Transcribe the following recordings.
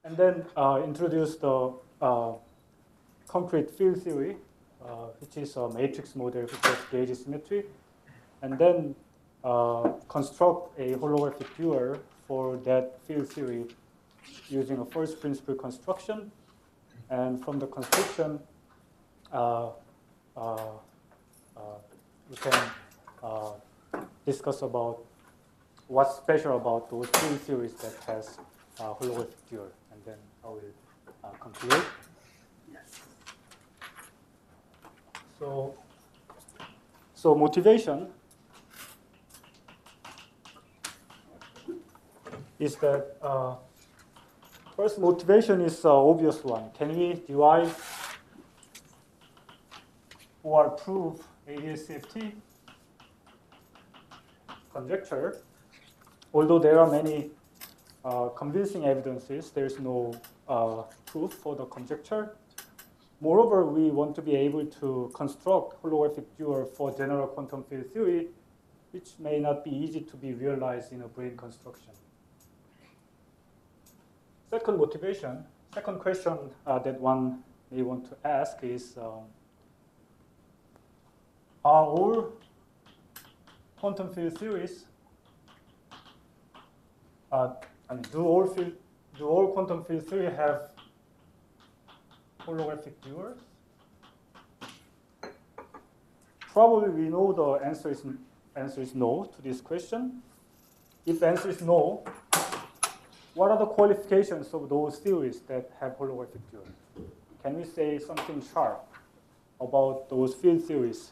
and then introduce the concrete field theory, which is a matrix model which has gauge symmetry, and then construct a holographic dual for that field theory using a first principle construction. And from the construction, we can discuss about what's special about those field theories that has holographic dual, and then I will conclude. So motivation is that first motivation is an obvious one. Can we derive or prove ADS-CFT conjecture? Although there are many convincing evidences, there is no proof for the conjecture. Moreover, we want to be able to construct holographic dual for general quantum field theory, which may not be easy to be realized in a brane construction. Second motivation, second question that one may want to ask is, are all quantum field theories, do all quantum field theory have holographic duals? Probably we know the answer is no to this question. If the answer is no, what are the qualifications of those theories that have holographic duals? Can we say something sharp about those field theories?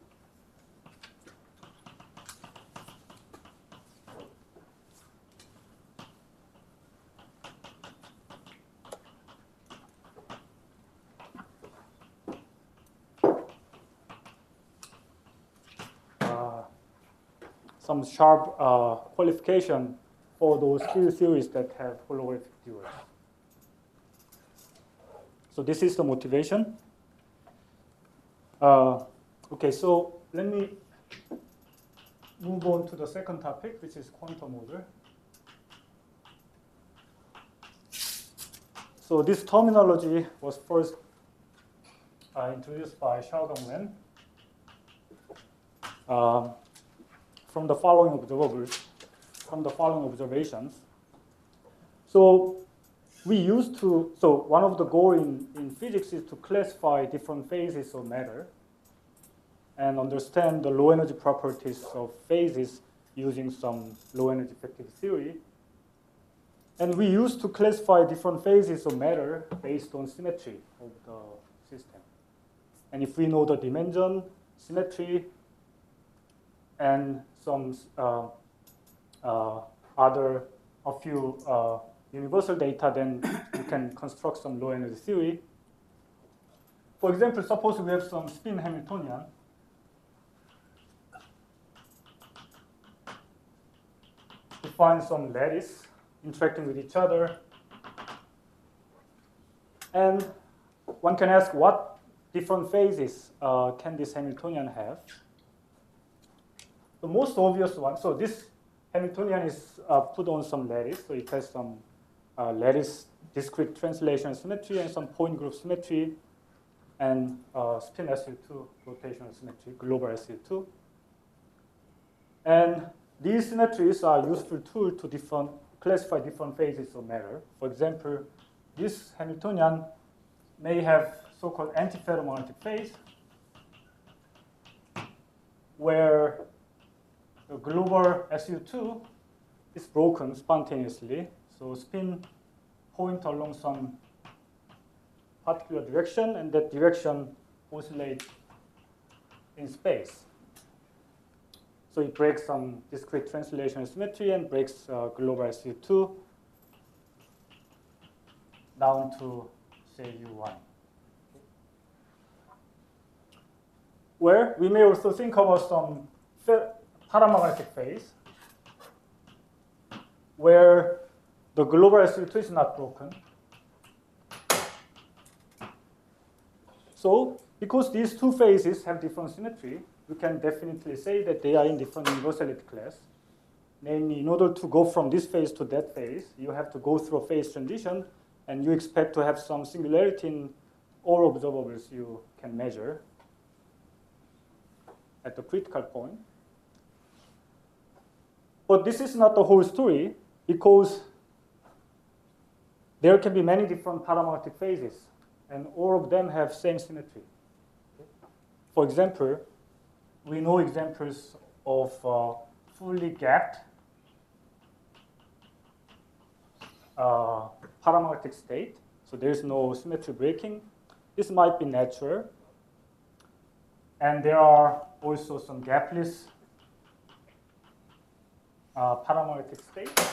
Some sharp qualification for those field theories that have holographic duals. So this is the motivation. Okay, so let me move on to the second topic, which is quantum order. So this terminology was first introduced by Xiaodong Wen from the following observations. So we used to, so one of the goals in physics is to classify different phases of matter and understand the low energy properties of phases using some low energy effective theory. And we used to classify different phases of matter based on symmetry of the system. And if we know the dimension, symmetry, and some a few universal data, then we can construct some low energy theory. For example, suppose we have some spin Hamiltonian. We find some lattice interacting with each other. And one can ask, what different phases can this Hamiltonian have? The most obvious one, so this Hamiltonian is put on some lattice, so it has some lattice discrete translation symmetry and some point group symmetry and spin SU2 rotational symmetry, global SU2. And these symmetries are useful tool to classify different phases of matter. For example, this Hamiltonian may have so-called antiferromagnetic phase, where the global SU2 is broken spontaneously. So spin point along some particular direction, and that direction oscillates in space. So it breaks some discrete translation symmetry and breaks global SU2 down to, say, U1. Where we may also think about some paramagnetic phase, where the global SU2 is not broken. So because these two phases have different symmetry, we can definitely say that they are in different universality class. Namely, in order to go from this phase to that phase, you have to go through a phase transition and you expect to have some singularity in all observables you can measure at the critical point. But this is not the whole story, because there can be many different paramagnetic phases, and all of them have same symmetry. For example, we know examples of fully gapped paramagnetic state. So there's no symmetry breaking. This might be natural. And there are also some gapless paramagnetic states.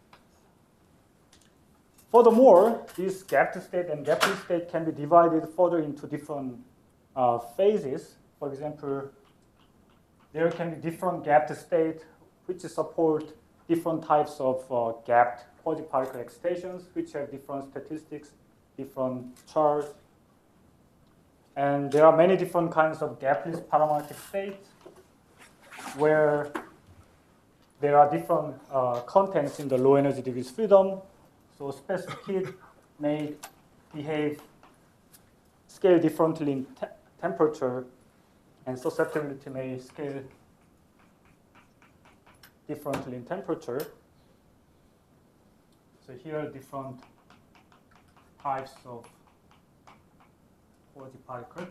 Furthermore, this gapped state and gapless state can be divided further into different phases. For example, there can be different gapped state which support different types of gapped quasi-particle excitations, which have different statistics, different charge. And there are many different kinds of gapless paramagnetic states where there are different contents in the low energy degrees freedom. So specific heat may scale differently in temperature, and susceptibility may scale differently in temperature. So here are different types of quasi-particle.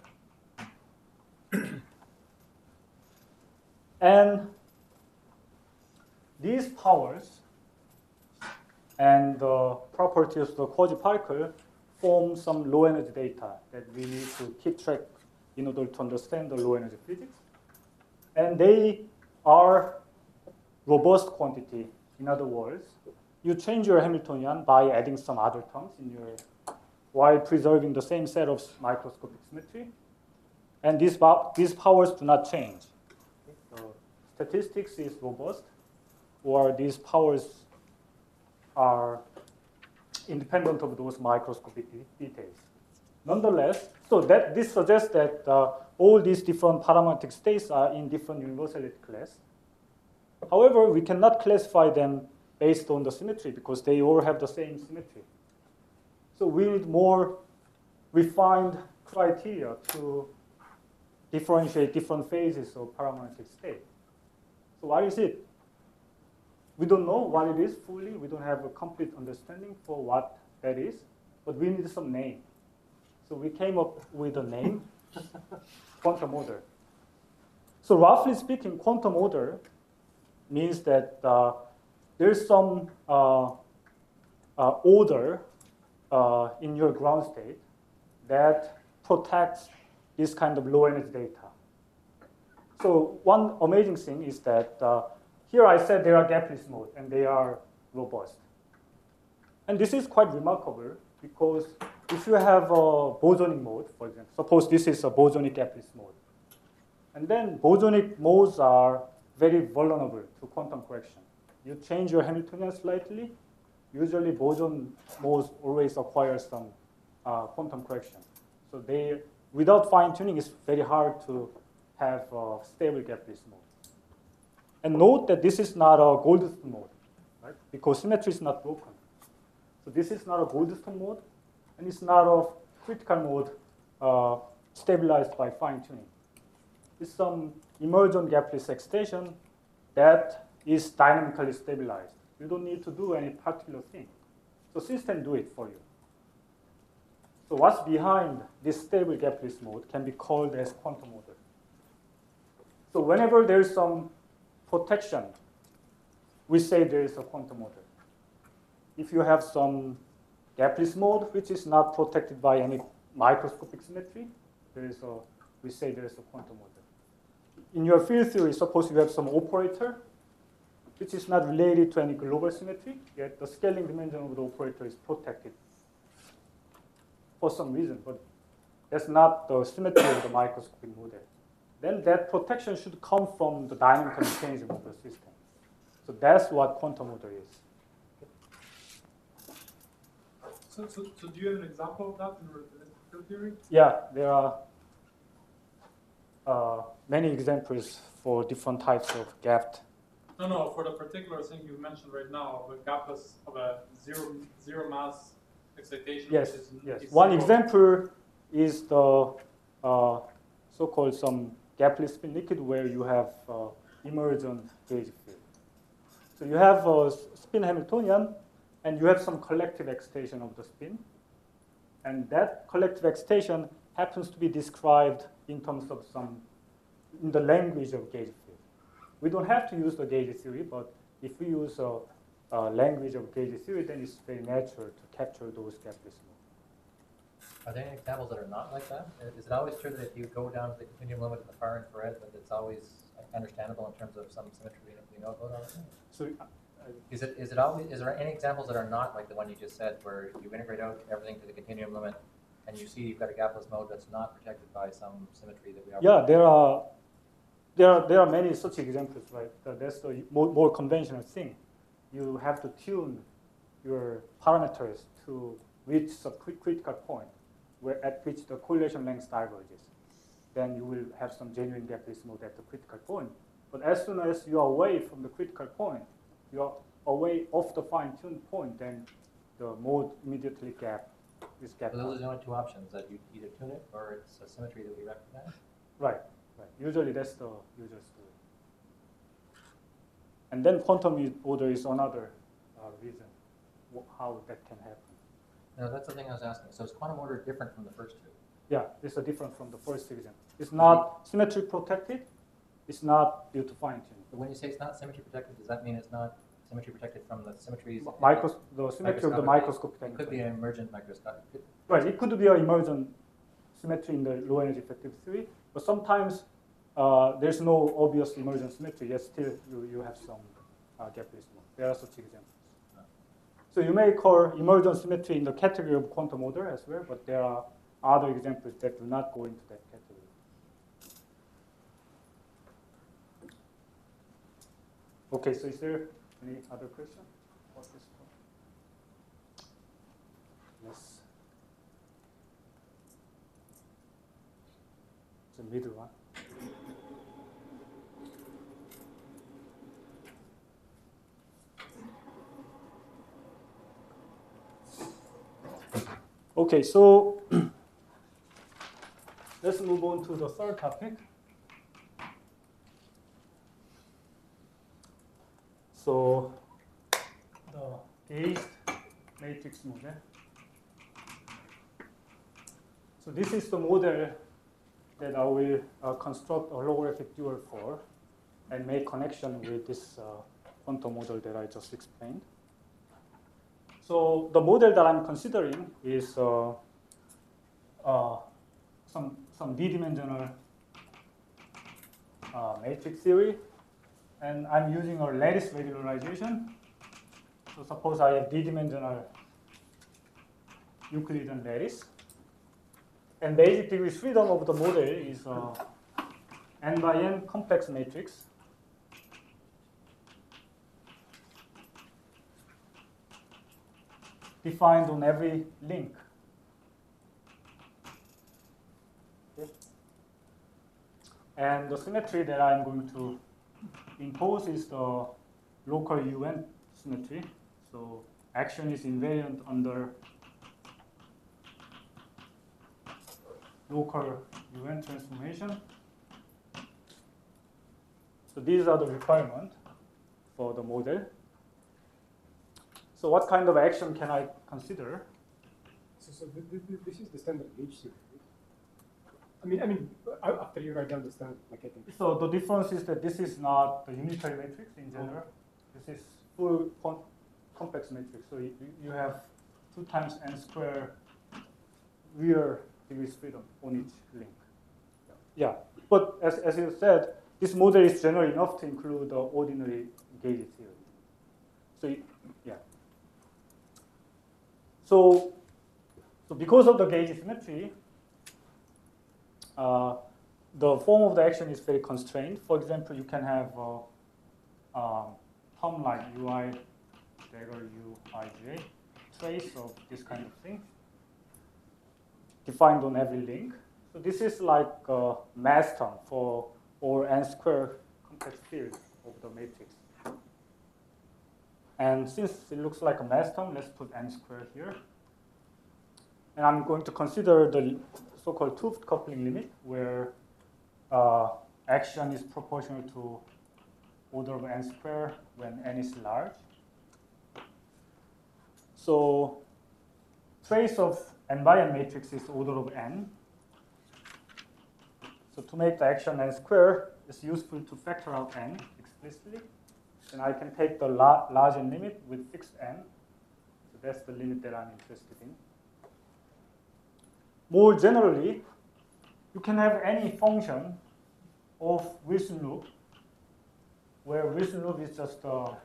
And these powers and the properties of the quasi-particle form some low energy data that we need to keep track in order to understand the low energy physics. And they are robust quantity. In other words, you change your Hamiltonian by adding some other terms in your, while preserving the same set of microscopic symmetry. And these powers do not change. The statistics is robust, or these powers are independent of those microscopic details. Nonetheless, so that this suggests that all these different paramagnetic states are in different universality class. However, we cannot classify them based on the symmetry because they all have the same symmetry. So we need more refined criteria to differentiate different phases of paramagnetic state. So what is it? We don't know what it is fully. We don't have a complete understanding for what that is, but we need some name. So we came up with a name, quantum order. So roughly speaking, quantum order means that there's some order in your ground state that protects this kind of low energy data. So one amazing thing is that here I said there are gapless modes and they are robust. And this is quite remarkable because if you have a bosonic mode, for example, suppose this is a bosonic gapless mode. And then bosonic modes are very vulnerable to quantum correction. You change your Hamiltonian slightly, usually boson modes always acquire some quantum correction. So they, without fine-tuning, it's very hard to have a stable gapless mode. And note that this is not a Goldstone mode, right? Because symmetry is not broken. So this is not a Goldstone mode, and it's not a critical mode stabilized by fine-tuning. It's some emergent gapless excitation that is dynamically stabilized. You don't need to do any particular thing. So system do it for you. So what's behind this stable gapless mode can be called as quantum order. So whenever there's some protection, we say there is a quantum order. If you have some gapless mode which is not protected by any microscopic symmetry, we say there is a quantum order. In your field theory, suppose you have some operator which is not related to any global symmetry, yet the scaling dimension of the operator is protected for some reason, but that's not the symmetry of the microscopic model. Then that protection should come from the dynamic mechanism of the system. So that's what quantum order is. So do you have an example of that in relativistic field theory? Yeah, there are many examples for different types of gapped. No, for the particular thing you mentioned right now, the gapless of a zero mass excitation. Yes, Which is yes. is One zero. example is the so-called some gapless spin liquid where you have emergent gauge field. So you have a spin Hamiltonian, and you have some collective excitation of the spin. And that collective excitation happens to be described in terms of in the language of gauge field. We don't have to use the gauge theory, but if we use a language of gauge theory, then it's very natural to capture those gapless modes. Are there any examples that are not like that? Is it always true that if you go down to the continuum limit in the far infrared, that it's always understandable in terms of some symmetry we know about already? So Is there any examples that are not like the one you just said, where you integrate out everything to the continuum limit, and you see you've got a gapless mode that's not protected by some symmetry that we already yeah, there are many such examples, right? That's the more conventional thing. You have to tune your parameters to reach a critical point at which the correlation length diverges. Then you will have some genuine gapless mode at the critical point. But as soon as you are away from the critical point, you are away off the fine-tuned point, then the mode immediately is gapped. So those are the only two options, that you either tune it or it's a symmetry that we recognize? Right. Usually that's the usual story. And then quantum order is another reason how that can happen. No, that's the thing I was asking. So is quantum order different from the first two? Yeah, it's different from the first example. It's not symmetry protected. It's not due to fine-tuning. But when you say it's not symmetry protected, does that mean it's not symmetry protected from the symmetries? The symmetry of the microscopic It could be an emergent microscopic. Right, it could be an emergent symmetry in the low energy effective theory, but sometimes there's no obvious emergent symmetry, yet still you have some gapless mode. There are such examples. So you may call emergent symmetry in the category of quantum order as well, but there are other examples that do not go into that category. Okay, so is there any other question about this one? Yes. The middle one. Okay, so let's move on to the third topic. So the gauged matrix model. So this is the model that I will construct a holographic dual for and make connection with this quantum model that I just explained. So the model that I'm considering is some d-dimensional matrix theory, and I'm using a lattice regularization. So suppose I have d-dimensional Euclidean lattice, and basic degree freedom of the model is n by n complex matrix. Defined on every link. Okay. And the symmetry that I'm going to impose is the local UN symmetry. So action is invariant under local UN transformation. So these are the requirements for the model. So what kind of action can I consider? So this is the standard gauge theory. I mean, after you write down the standard, like I think. So the difference is that this is not the unitary matrix in general. This is full complex matrix. So you have 2 times n square real degrees freedom on each link. Yeah, but as you said, this model is general enough to include the ordinary gauge theory. So yeah. So because of the gauge symmetry, the form of the action is very constrained. For example, you can have a term like ui dagger uij, trace of this kind of thing, defined on every link. So this is like a mass term for all n square complex field of the matrix. And since it looks like a mass term, let's put n squared here. And I'm going to consider the so-called 't Hooft coupling limit, where action is proportional to order of n squared when n is large. So trace of n by n matrix is order of n. So to make the action n squared, it's useful to factor out n explicitly. And I can take the large n limit with fixed n. So that's the limit that I'm interested in. More generally, you can have any function of Wilson loop, where Wilson loop is just a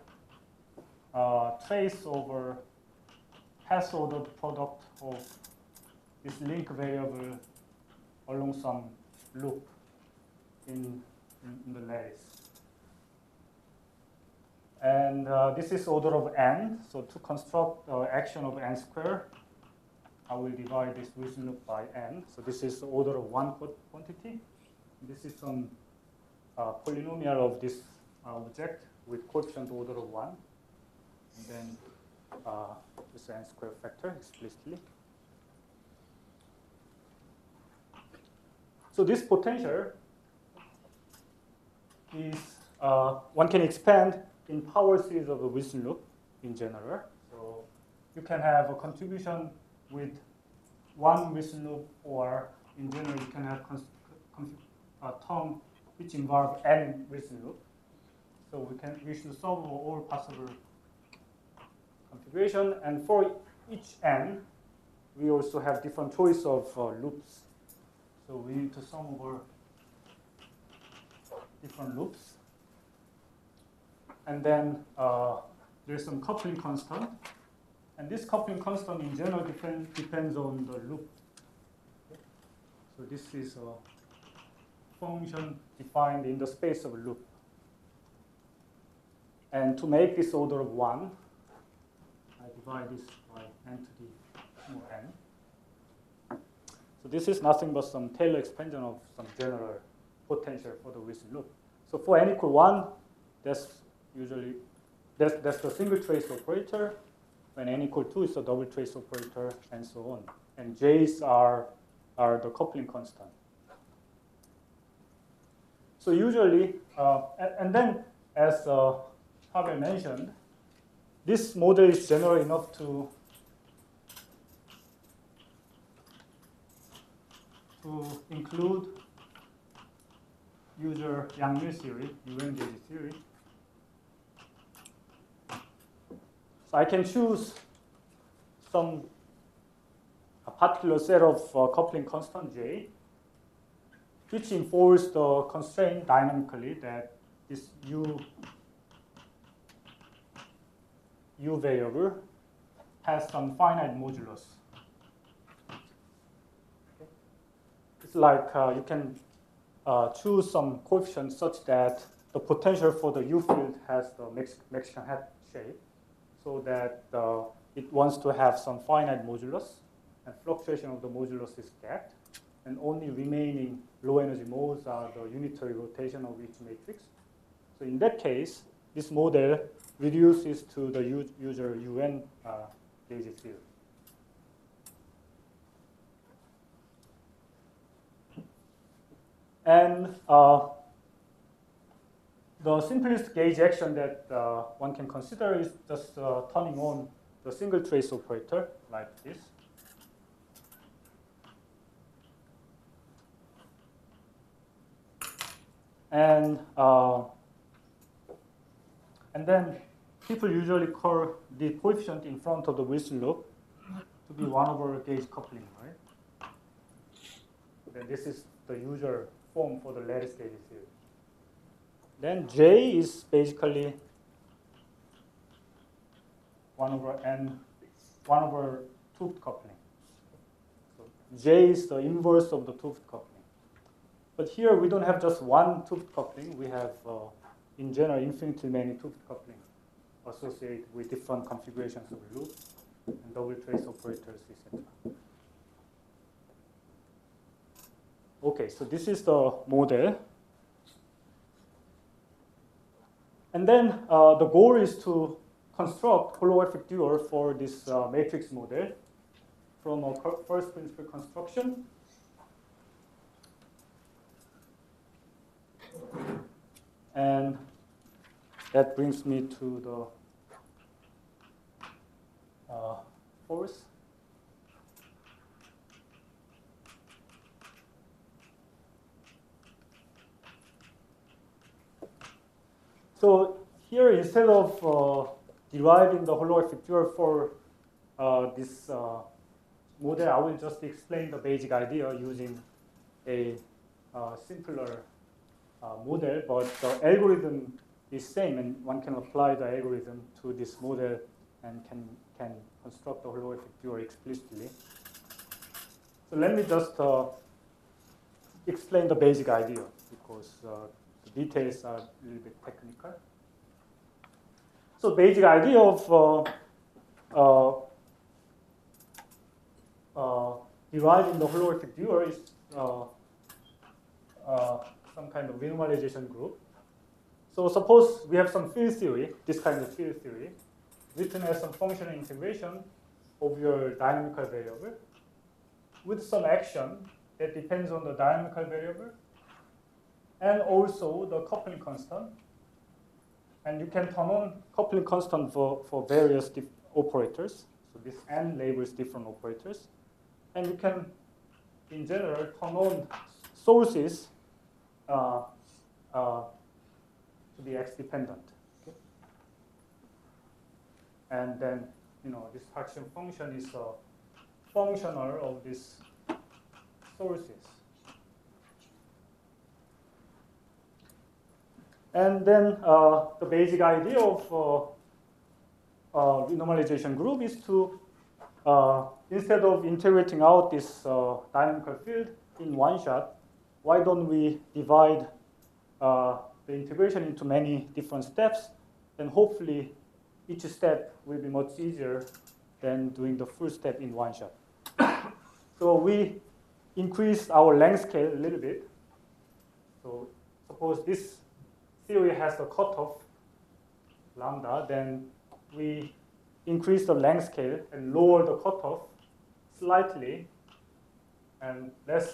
trace over path ordered product of this link variable along some loop in the lattice. And this is order of n. So to construct the action of n squared, I will divide this Wilson loop by n. So this is the order of one quantity. This is some polynomial of this object with coefficient order of 1. And then this n squared factor explicitly. So this potential is, one can expand in power series of the Wilson loop in general. So you can have a contribution with one Wilson loop, or in general you can have a term which involve n Wilson loop. So we should solve all possible configuration, and for each n, we also have different choice of loops. So we need to sum over different loops. And then there's some coupling constant. And this coupling constant in general depends on the loop. So this is a function defined in the space of a loop. And to make this order of 1, I divide this by n to the small n. So this is nothing but some Taylor expansion of some general potential for the Wilson loop. So for n equal 1, that's usually that's the single trace operator. When n equal 2 is the double trace operator, and so on. And j's are the coupling constant. So usually, and then as Pavel mentioned, this model is general enough to include user Yang-Mills theory, UN-gauge theory. So I can choose a particular set of coupling constant J, which enforces the constraint dynamically that this U variable has some finite modulus. It's like you can choose some coefficient such that the potential for the U field has the Mexican hat shape, so that it wants to have some finite modulus, and fluctuation of the modulus is kept, and only remaining low energy modes are the unitary rotation of each matrix. So in that case, this model reduces to the user UN gauge field. And the simplest gauge action that one can consider is just turning on the single trace operator like this. And then people usually call the coefficient in front of the Wilson loop to be 1 over gauge coupling, right? Then this is the usual form for the lattice gauge field. Then J is basically 1 over n, 1 over 't Hooft coupling. So J is the inverse of the 't Hooft coupling. But here we don't have just one 't Hooft coupling. We have, in general, infinitely many 't Hooft coupling associated with different configurations of loop and double trace operators, etc. Okay, so this is the model. And then the goal is to construct holomorphic dual for this matrix model. from a first principle construction. And that brings me to the force. So here, instead of deriving the holographic dual for this model, I will just explain the basic idea using a simpler model, but the algorithm is same, and one can apply the algorithm to this model and can construct the holographic dual explicitly. So let me just explain the basic idea, because the details are a little bit technical. So basic idea of deriving the holographic dual is some kind of renormalization group. So suppose we have some field theory, this kind of field theory, written as some functional integration of your dynamical variable with some action that depends on the dynamical variable and also the coupling constant. And you can turn on coupling constant for various operators. So this n labels different operators. And you can, in general, turn on sources to be x-dependent. Okay? And then, this Haxian function is a functional of these sources. And then the basic idea of renormalization group is to, instead of integrating out this dynamical field in one shot, why don't we divide the integration into many different steps, and hopefully each step will be much easier than doing the full step in one shot. So we increase our length scale a little bit. So suppose this theory has a cutoff lambda, then we increase the length scale and lower the cutoff slightly, and let's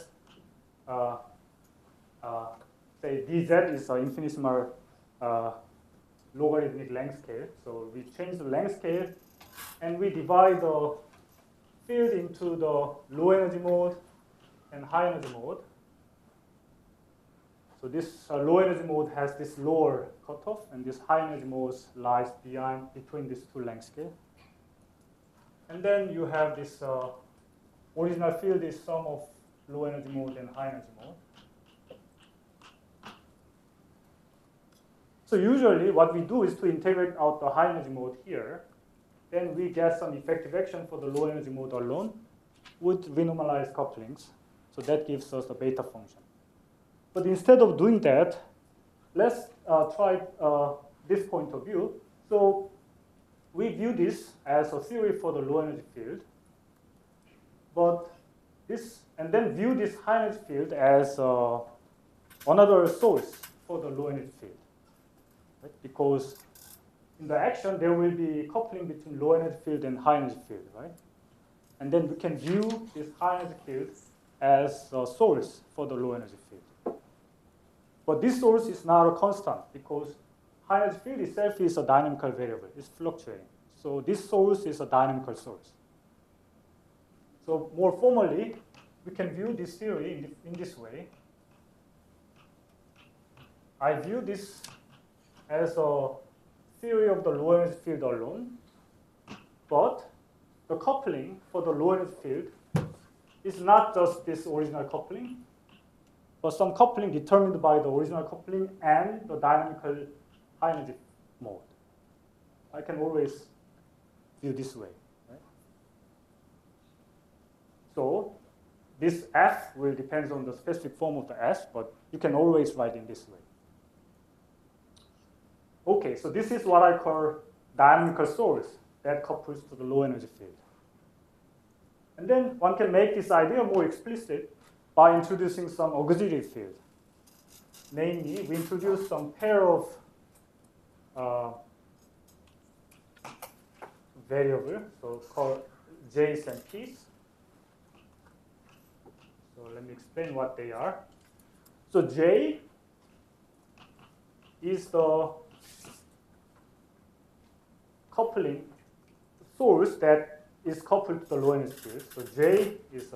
say dz is an infinitesimal logarithmic length scale. So we change the length scale and we divide the field into the low energy mode and high energy mode. So this low energy mode has this lower cutoff, and this high energy mode lies between these two length scales. And then you have this original field is sum of low energy mode and high energy mode. So usually what we do is to integrate out the high energy mode here. Then we get some effective action for the low energy mode alone with renormalized couplings. So that gives us the beta function. But instead of doing that, let's try this point of view. So we view this as a theory for the low energy field, but this, and then view this high energy field as another source for the low energy field, right? Because in the action there will be coupling between low energy field and high energy field, right? And then we can view this high energy field as a source for the low energy field. But this source is not a constant because high energy field itself is a dynamical variable. It's fluctuating. So this source is a dynamical source. So more formally, we can view this theory in this way. I view this as a theory of the low energy field alone, but the coupling for the low energy field is not just this original coupling, but some coupling determined by the original coupling and the dynamical high energy mode. I can always view this way, right? So this F will depend on the specific form of the S, but you can always write in this way. Okay, so this is what I call dynamical source that couples to the low energy field. And then one can make this idea more explicit by introducing some auxiliary field. Namely, we introduce some pair of variables, so called J's and P's. Let me explain what they are. So J is the coupling source that is coupled to the low energy field. So J is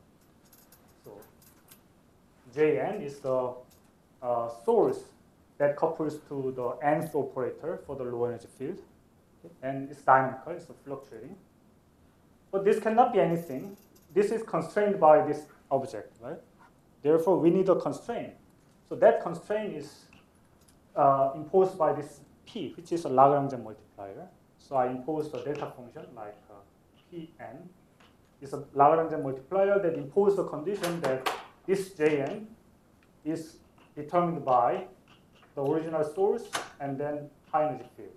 Jn is the source that couples to the nth operator for the low energy field. Okay? And it's dynamical, it's fluctuating. But this cannot be anything. This is constrained by this object, right? Therefore, we need a constraint. So that constraint is imposed by this P, which is a Lagrangian multiplier. So I impose a delta function like Pn. It's a Lagrangian multiplier that imposes the condition that this Jn is determined by the original source and then high energy field.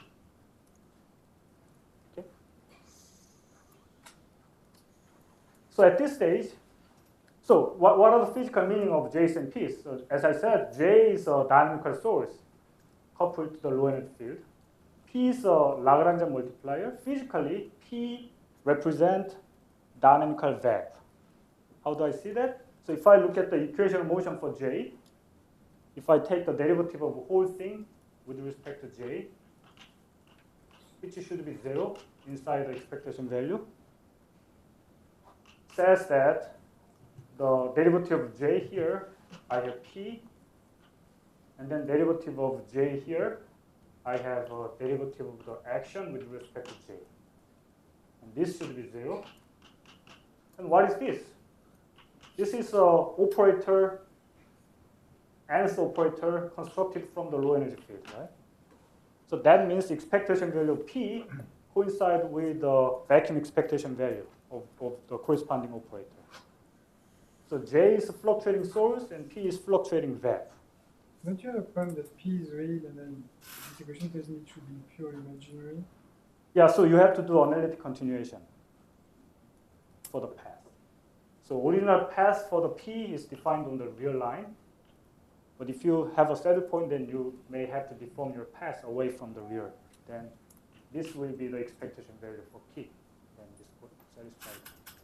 Okay. So at this stage, so what are the physical meaning of J's and P's? So as I said, J is a dynamical source coupled to the low energy field. P is a Lagrangian multiplier. Physically, P represents dynamical vector. How do I see that? So if I look at the equation of motion for J, if I take the derivative of the whole thing with respect to J, which should be 0 inside the expectation value, says that the derivative of J here, I have P, and then derivative of J here, I have a derivative of the action with respect to J. And this should be 0. And what is this? This is an operator, nth operator constructed from the low energy field, right? So that means expectation value of P coincide with the vacuum expectation value of the corresponding operator. So J is a fluctuating source and P is fluctuating vector. Don't you have a point that P is real and then this equation doesn't need to be pure imaginary? Yeah, so you have to do analytic continuation for the path. So original path for the P is defined on the real line. But if you have a saddle point, then you may have to deform your path away from the real. Then this will be the expectation value for P. Then this would satisfy.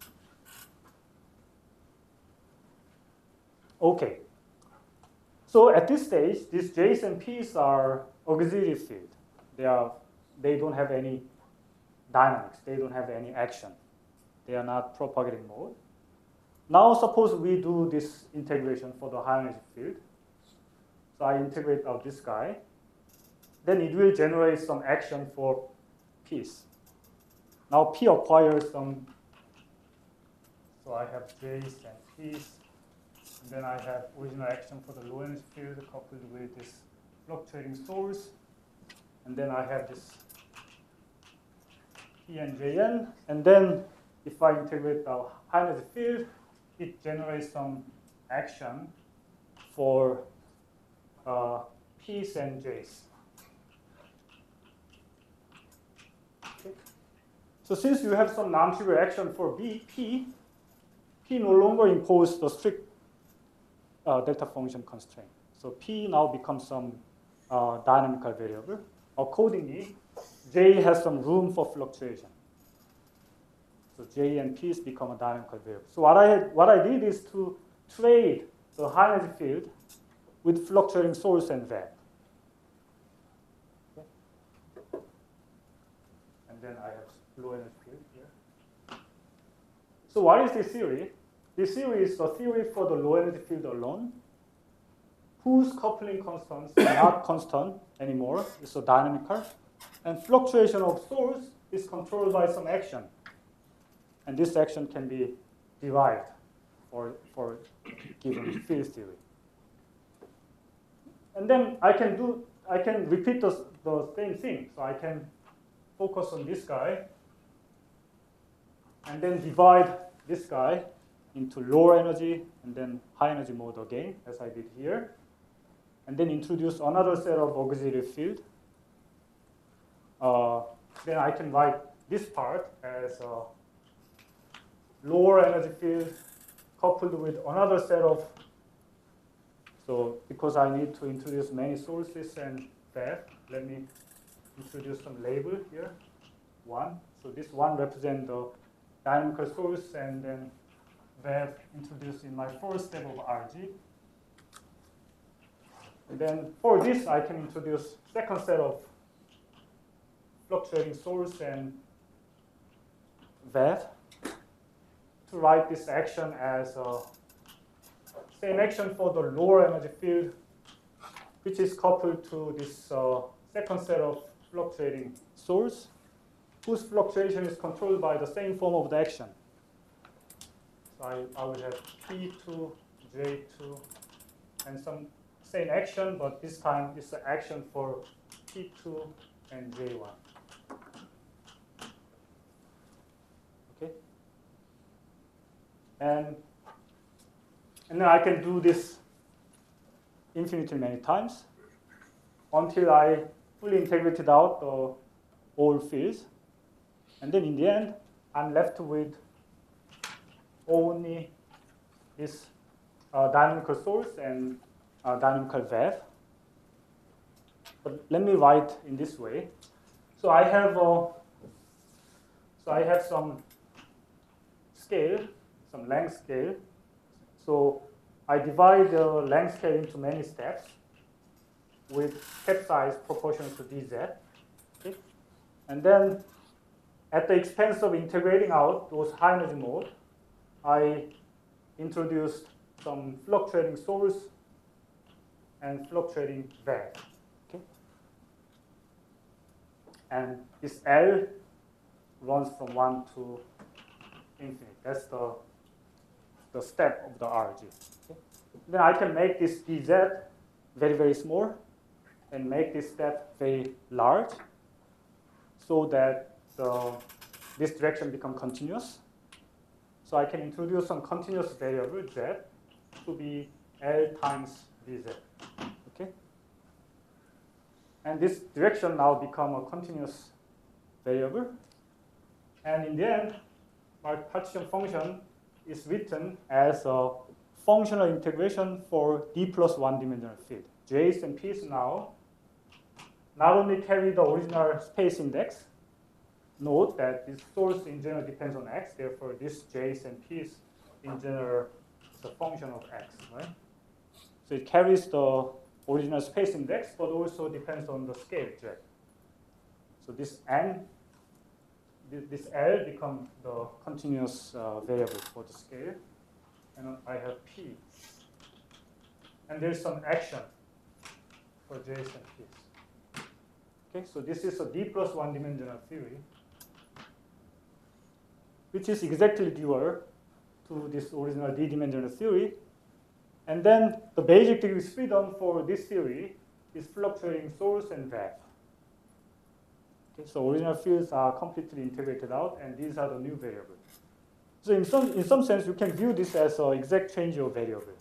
Okay. So at this stage, these J's and P's are auxiliary field. They don't have any dynamics. They don't have any action. They are not propagating mode. Now suppose we do this integration for the high energy field. So I integrate out this guy. Then it will generate some action for P's. Now P acquires some. So I have J's and P's. And then I have original action for the low energy field coupled with this fluctuating source. And then I have this P and Jn. And then if I integrate the high energy field, it generates some action for P's and J's. Okay. So since you have some non-trivial action for P no longer imposes the strict delta function constraint. So P now becomes some dynamical variable. Accordingly, J has some room for fluctuation. So J and P's become a dynamical variable. So what I did is to trade the high energy field with fluctuating source and vector. Okay. And then I have low energy field here. So what is this theory? This theory is a theory for the low energy field alone, whose coupling constants are not constant anymore. It's so dynamical. And fluctuation of source is controlled by some action. And this action can be derived for given field theory. And then I can repeat the same thing. So I can focus on this guy and then divide this guy into lower energy and then high energy mode again, as I did here. And then introduce another set of auxiliary field. Then I can write this part as a lower energy field coupled with another set of, so because I need to introduce many sources and that, let me introduce some label here, 1. So this 1 represents the dynamical source, and then wave introduced in my first step of RG. And then for this, I can introduce second set of fluctuating source and wave to write this action as same action for the lower energy field, which is coupled to this second set of fluctuating source, whose fluctuation is controlled by the same form of the action. So I would have P2, J2, and some same action, but this time it's the action for P2 and J1. Okay? And then I can do this infinitely many times until I fully integrated out all fields. And then in the end, I'm left with only this dynamical source and dynamical wave. But let me write in this way. So I have some scale, some length scale. So I divide the length scale into many steps with step size proportional to dz. Okay? And then at the expense of integrating out those high energy mode, I introduced some fluctuating source and fluctuating wave. Okay? And this L runs from 1 to infinite. That's the step of the RG. Okay? Then I can make this dz very, very small and make this step very large so that this direction becomes continuous. So I can introduce some continuous variable z to be L times dz. Okay? And this direction now become a continuous variable. And in the end, my partition function is written as a functional integration for d plus 1 dimensional field. J's and P's now not only carry the original space index. Note that this source in general depends on x, therefore this J's and P's in general is a function of x, right? So it carries the original space index, but also depends on the scale z. So this n, this L becomes the continuous variable for the scale, and I have P. And there's some action for J's and P's. Okay, so this is a d plus 1 dimensional theory, which is exactly dual to this original d-dimensional theory. And then the basic degrees freedom for this theory is fluctuating source and wave. Okay, so original fields are completely integrated out, and these are the new variables. So in some sense, you can view this as an exact change of variable.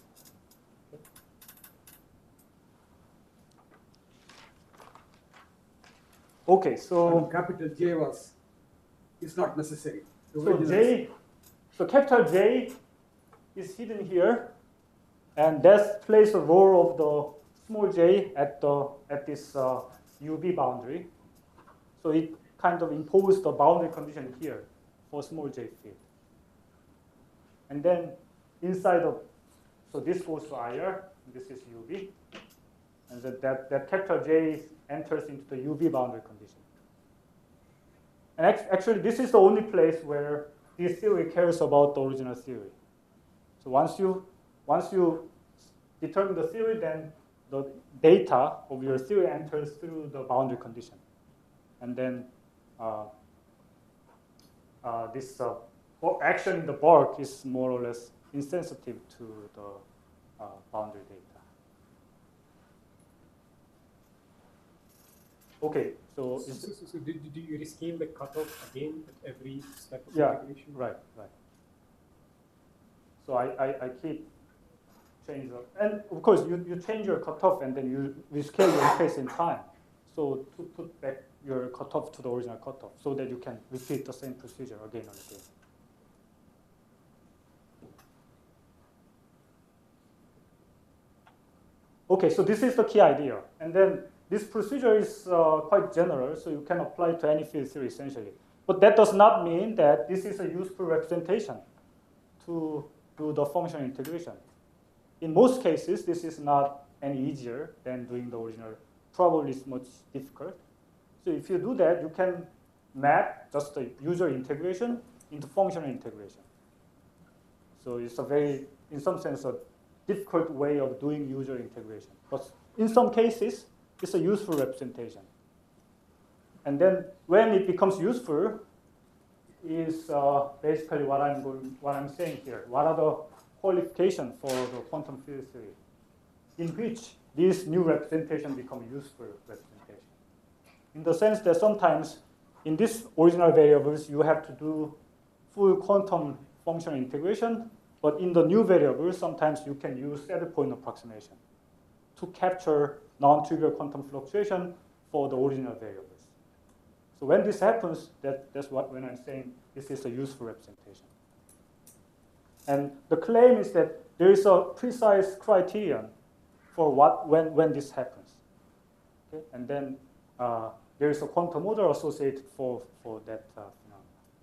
Okay, so capital J is not necessary. So capital J is hidden here, and that plays a role of the small j at this UV boundary. So it kind of imposes the boundary condition here for small j field. And then inside of, so this goes to IR, this is UV, and that capital J enters into the UV boundary condition. And actually, this is the only place where this theory cares about the original theory. So once you determine the theory, then the data of your theory enters through the boundary condition. And then this action in the bulk is more or less insensitive to the boundary data. Okay, so do you rescale the cutoff again at every step of yeah, integration? right. So I keep changing, and of course you change your cutoff and then you rescale your space in time. So to put back your cutoff to the original cutoff, so that you can repeat the same procedure again and again. Okay, so this is the key idea, and then this procedure is quite general, so you can apply it to any field theory essentially. But that does not mean that this is a useful representation to do the functional integration. In most cases, this is not any easier than doing the original. Probably it's much difficult. So if you do that, you can map just the user integration into functional integration. So it's a very, in some sense, a difficult way of doing user integration. But in some cases, it's a useful representation. And then when it becomes useful is basically what I'm saying here. What are the qualifications for the quantum field theory in which this new representation become useful representation? In the sense that sometimes in these original variables, you have to do full quantum functional integration, but in the new variables, sometimes you can use saddle point approximation to capture non-trivial quantum fluctuation for the original variables. So when this happens, that's when I'm saying this is a useful representation. And the claim is that there is a precise criterion for when this happens. Okay? And then there is a quantum model associated for that phenomenon.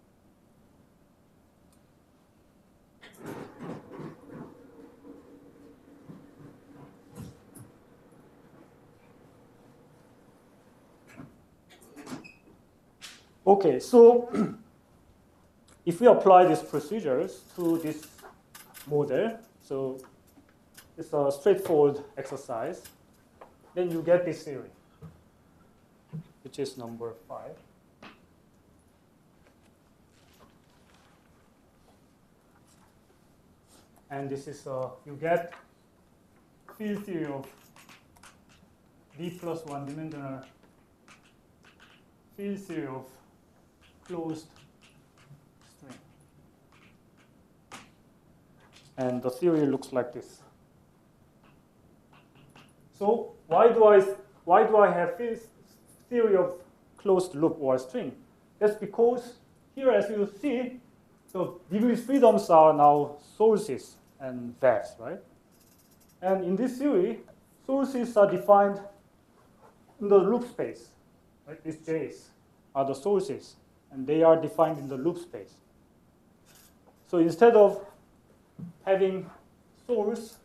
Okay, so if we apply these procedures to this model, so it's a straightforward exercise, then you get this theory, which is number 5. And this is, you get field theory of D plus 1 dimensional field theory of closed string. And the theory looks like this. So why do I have this theory of closed loop or string? That's because here, as you see, the degree freedoms are now sources and vectors, right? And in this theory, sources are defined in the loop space, right? These J's are the sources, and they are defined in the loop space. So instead of having source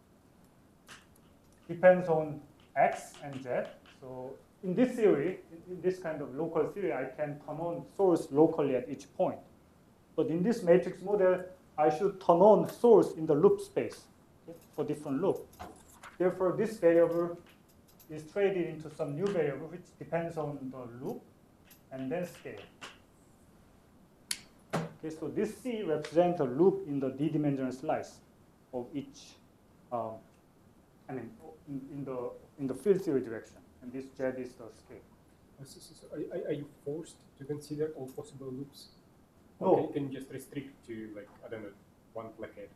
depends on X and Z, so in this theory, in this kind of local theory, I can turn on source locally at each point. But in this matrix model, I should turn on source in the loop space, okay, for different loop. Therefore, this variable is traded into some new variable which depends on the loop and then scale. Okay, so this C represents a loop in the d-dimensional slice of each, in the field theory direction, and this Z is the scale. So are you forced to consider all possible loops? No. Or can you just restrict to, like, I don't know, one placket?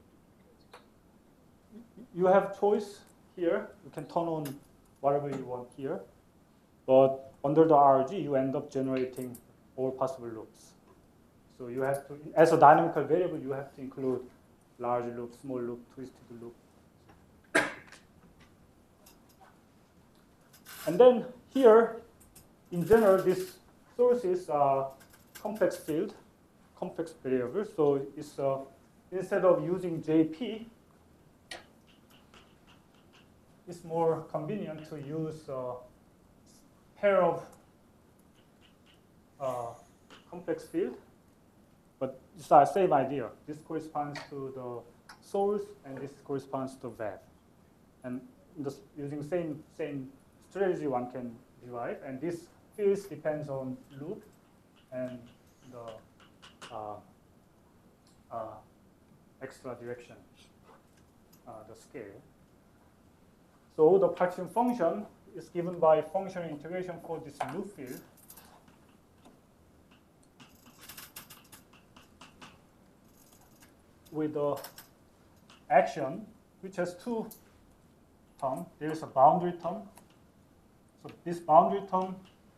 You have choice here. You can turn on whatever you want here. But under the RG, you end up generating all possible loops. So you have to, as a dynamical variable, you have to include large loop, small loop, twisted loop. And then here, in general, these sources are complex field, complex variables. So it's instead of using JP, it's more convenient to use a pair of complex field. But it's the same idea. This corresponds to the source, and this corresponds to VAV. And using same strategy, one can derive. And this field depends on loop and the extra direction, the scale. So the partition function is given by functional integration for this loop field. With the action, which has two terms. There is a boundary term. So this boundary term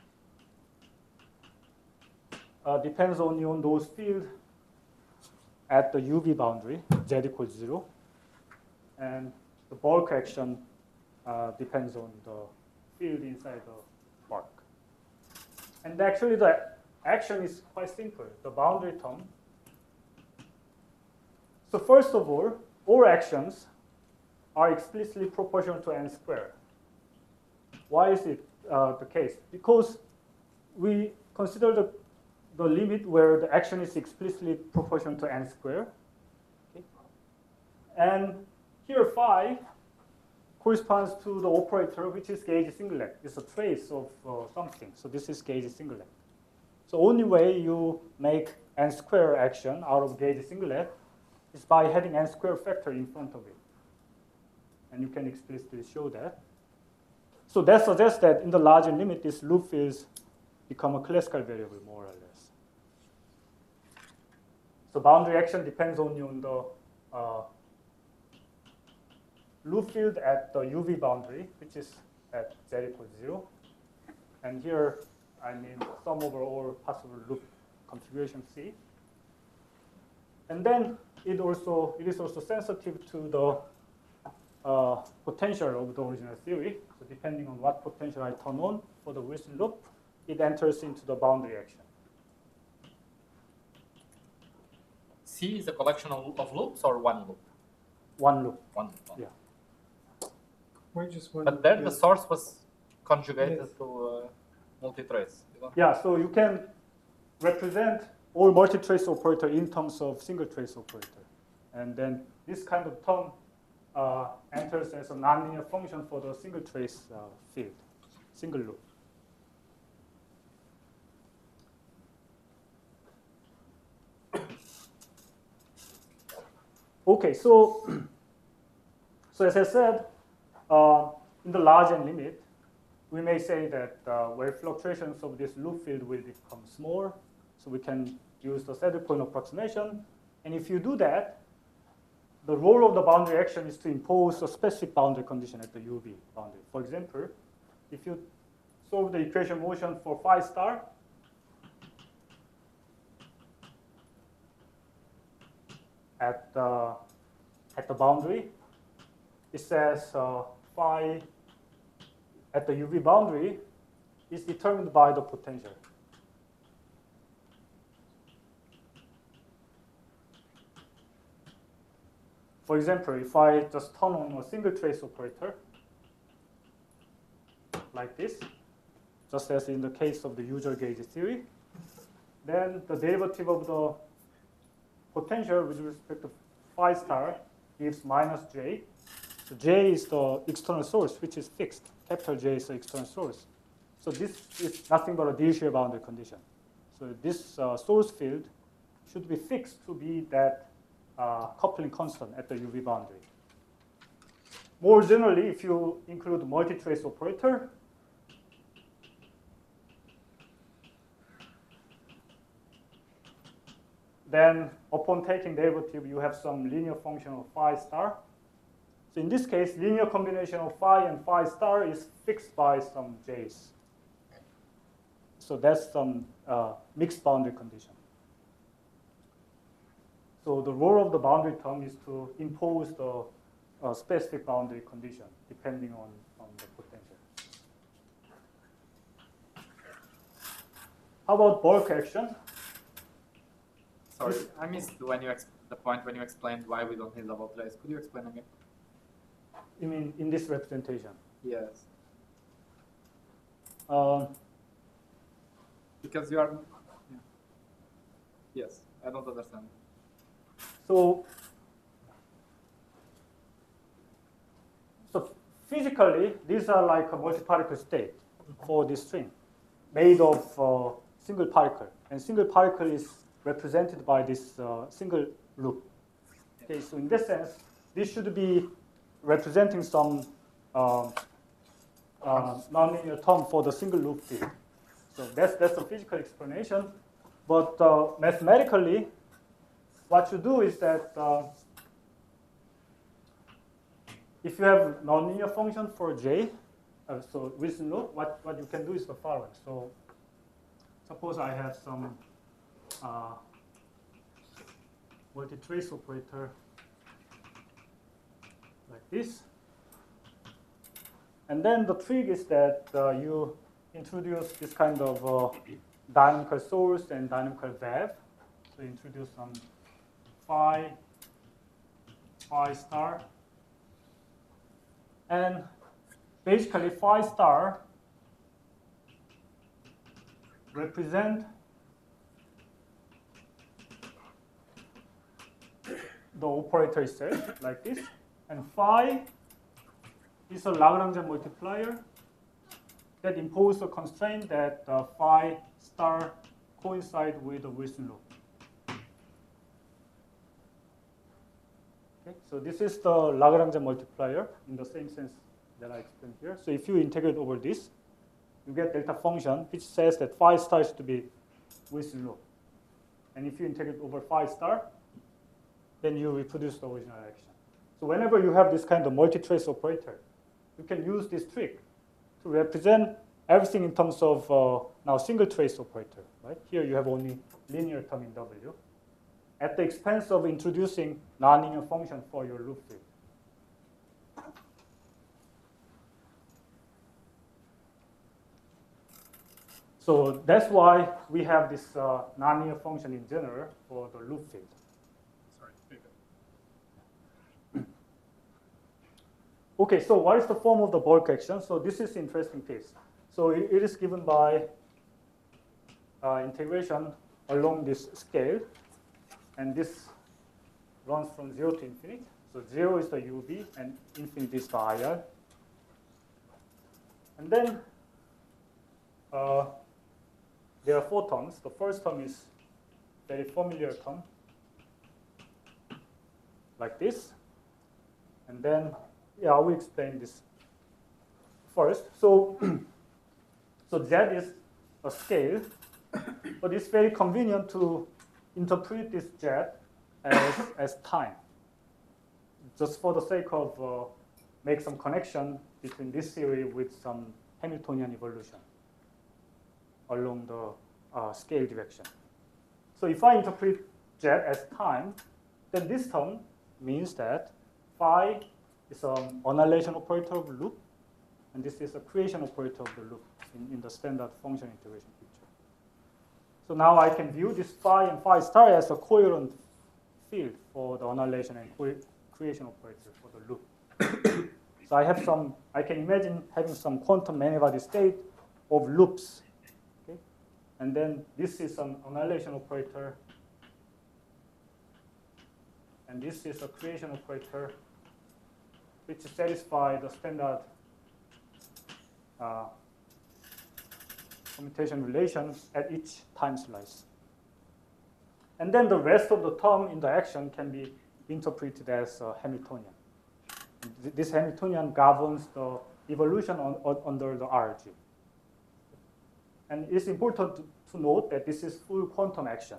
depends only on those fields at the UV boundary, Z equals 0. And the bulk action depends on the field inside the bulk. And actually the action is quite simple. The boundary term, So first of all actions are explicitly proportional to n squared. Why is it the case? Because we consider the limit where the action is explicitly proportional to n squared. Okay. And here phi corresponds to the operator, which is gauge singlet. It's a trace of something. So this is gauge singlet. So only way you make n squared action out of gauge singlet is by having n squared factor in front of it. And you can explicitly show that. So that suggests that in the larger limit, these loop fields become a classical variable, more or less. So boundary action depends only on the loop field at the UV boundary, which is at z equals 0. And here, I mean sum over all possible loop configuration C. And then it is also sensitive to the potential of the original theory. So depending on what potential I turn on for the Wilson loop, it enters into the boundary action. C is a collection of loops or one loop? One loop. One loop. Yeah. Why just one? But there the source was conjugated Yes. to multi-trace. You know? Yeah, so you can represent all multi-trace operator in terms of single trace operator. And then this kind of term enters as a nonlinear function for the single trace field, single loop. Okay, so as I said, in the large n limit, we may say that where fluctuations of this loop field will become small, so we can use the saddle point approximation. And if you do that, the role of the boundary action is to impose a specific boundary condition at the UV boundary. For example, if you solve the equation motion for phi star, at the boundary, it says phi at the UV boundary is determined by the potential. For example, if I just turn on a single trace operator like this, just as in the case of the usual gauge theory, then the derivative of the potential with respect to phi star gives minus j. So j is the external source, which is fixed. Capital J is the external source. So this is nothing but a Dirichlet boundary condition. So this source field should be fixed to be that coupling constant at the UV boundary. More generally, if you include multi-trace operator, then upon taking derivative, you have some linear function of phi star. So in this case, linear combination of phi and phi star is fixed by some j's. So that's some mixed boundary condition. So the role of the boundary term is to impose the specific boundary condition depending on the potential. How about bulk action? Sorry, I missed when the point when you explained why we don't need double trace. Could you explain again? You mean in this representation? Yes. Um, Because you are. Yeah. Yes, I don't understand. So physically, these are like a multi-particle state for this string made of single particle. And single particle is represented by this single loop. Okay, so in this sense, this should be representing some nonlinear term for the single loop field. So that's a physical explanation. But mathematically, what you do is that if you have nonlinear function for j, so Wilson loop, what you can do is the following. So suppose I have some multi-trace operator like this. And then the trick is that you introduce this kind of dynamical source and dynamical web. So introduce some phi phi star. And basically phi star represent the operator itself like this, and phi is a Lagrangian multiplier that imposes a constraint that phi star coincide with the Wilson loop. Okay, so this is the Lagrangian multiplier in the same sense that I explained here. So if you integrate over this, you get delta function which says that phi star is to be Wilson loop. And if you integrate over phi star, then you reproduce the original action. So whenever you have this kind of multi-trace operator, you can use this trick to represent everything in terms of now single trace operator. Right? Here you have only linear term in W, at the expense of introducing nonlinear function for your loop field. So that's why we have this nonlinear function in general for the loop field. Sorry, Okay, so what is the form of the bulk action? So this is interesting case. So it is given by integration along this scale, and this runs from 0 to infinity. So 0 is the UV, and infinity is the IR. And then there are 4 terms. The first term is very familiar term, like this. And then, yeah, I will explain this first. So, so Z is a scale, but it's very convenient to interpret this Z as time, just for the sake of make some connection between this theory with some Hamiltonian evolution along the scale direction. So if I interpret Z as time, then this term means that phi is an annihilation operator of the loop, and this is a creation operator of the loop in the standard function integration picture. So now I can view this phi and phi star as a coherent field for the annihilation and creation operator for the loop. So I can imagine having some quantum many-body state of loops. Okay? And then this is an annihilation operator, and this is a creation operator which satisfies the standard commutation relation at each time slice. And then the rest of the term in the action can be interpreted as Hamiltonian. This Hamiltonian governs the evolution under the RG. And it's important to note that this is full quantum action.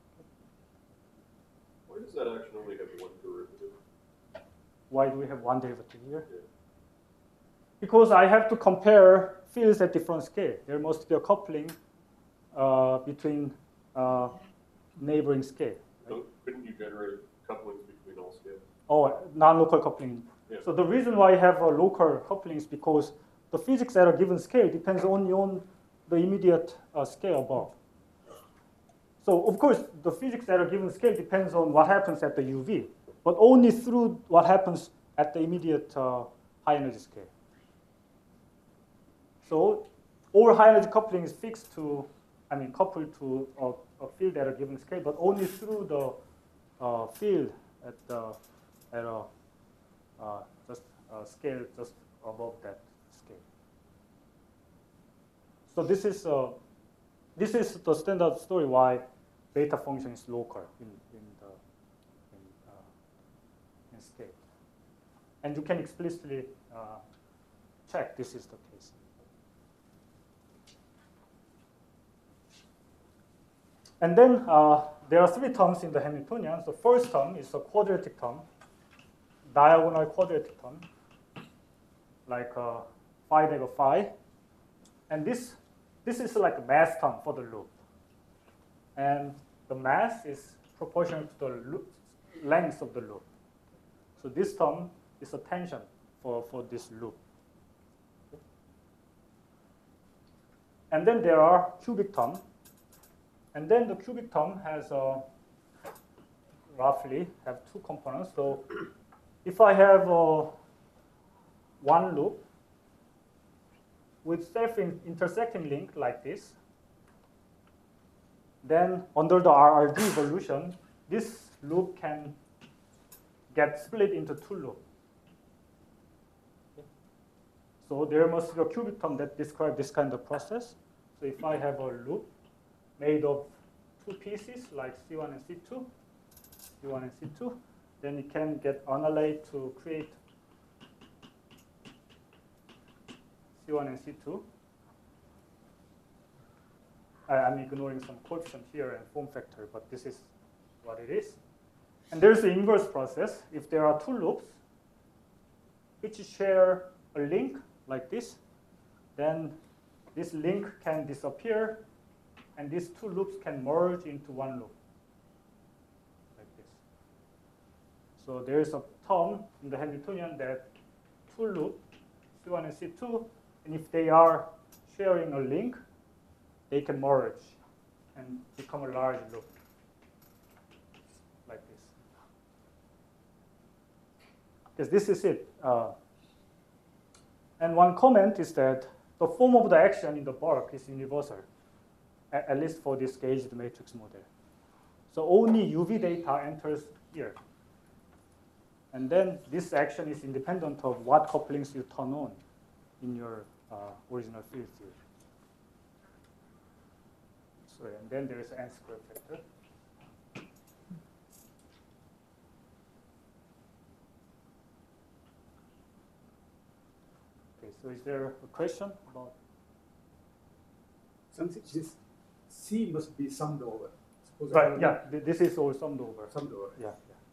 Why does that action only have one derivative? Why do we have one derivative here? Yeah. Because I have to compare fields at different scale. There must be a coupling between neighboring scale. Right? So couldn't you generate couplings between all scales? Oh, non-local coupling. Yeah. So the reason why I have a local coupling is because the physics at a given scale depends only on the immediate scale above. So of course, the physics at a given scale depends on what happens at the UV, but only through what happens at the immediate high energy scale. So all high energy coupling is fixed to, coupled to a field at a given scale, but only through the field at a scale just above that scale. So this is the standard story why beta function is local in scale, and you can explicitly check this is the case. And then there are 3 terms in the Hamiltonian. The first term is a quadratic term, diagonal quadratic term, like phi dagger phi. And this is like a mass term for the loop. And the mass is proportional to the loop, length of the loop. So this term is a tension for this loop. And then there are cubic terms. And then the cubic term has roughly have 2 components. So if I have one loop with self-intersecting link like this, then under the RRD evolution, this loop can get split into two loops. Okay. So there must be a cubic term that describes this kind of process. So if I have a loop made of two pieces like C1 and C2, C1 and C2, then it can get annulled to create C1 and C2. I'm ignoring some coefficient here and form factor, but this is what it is. And there's the inverse process. If there are two loops which share a link like this, then this link can disappear, and these two loops can merge into one loop, like this. So there's a term in the Hamiltonian that two loops, C1 and C2, and if they are sharing a link, they can merge and become a large loop, like this. Because this is it. And one comment is that the form of the action in the bulk is universal, at least for this gauged matrix model. So only UV data enters here. And then this action is independent of what couplings you turn on in your original field theory. So, and then there is n squared factor. Okay, so is there a question about? Since it is C must be summed over. Suppose Right, yeah, this is all summed over. Summed over. Yeah,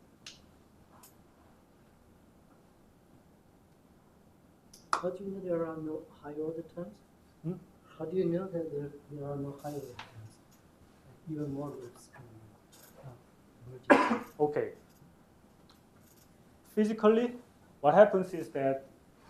How do you know there are no higher order terms? Hmm? How do you know that there are no higher order terms? Like even more loops can merge. Okay. Physically, what happens is that,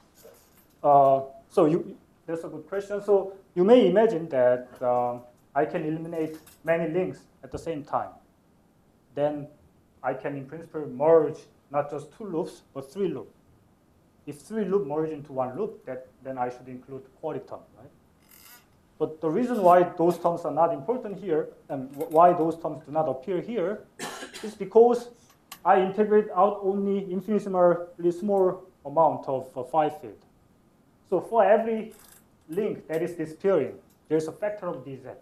that's a good question. So you may imagine that I can eliminate many links at the same time. Then I can, in principle, merge not just two loops, but three loops. If three loops merge into one loop, then I should include quality term, right? But the reason why those terms are not important here, and why those terms do not appear here, is because I integrate out only infinitesimally small amount of phi field. So for every link that is disappearing, there's a factor of dz.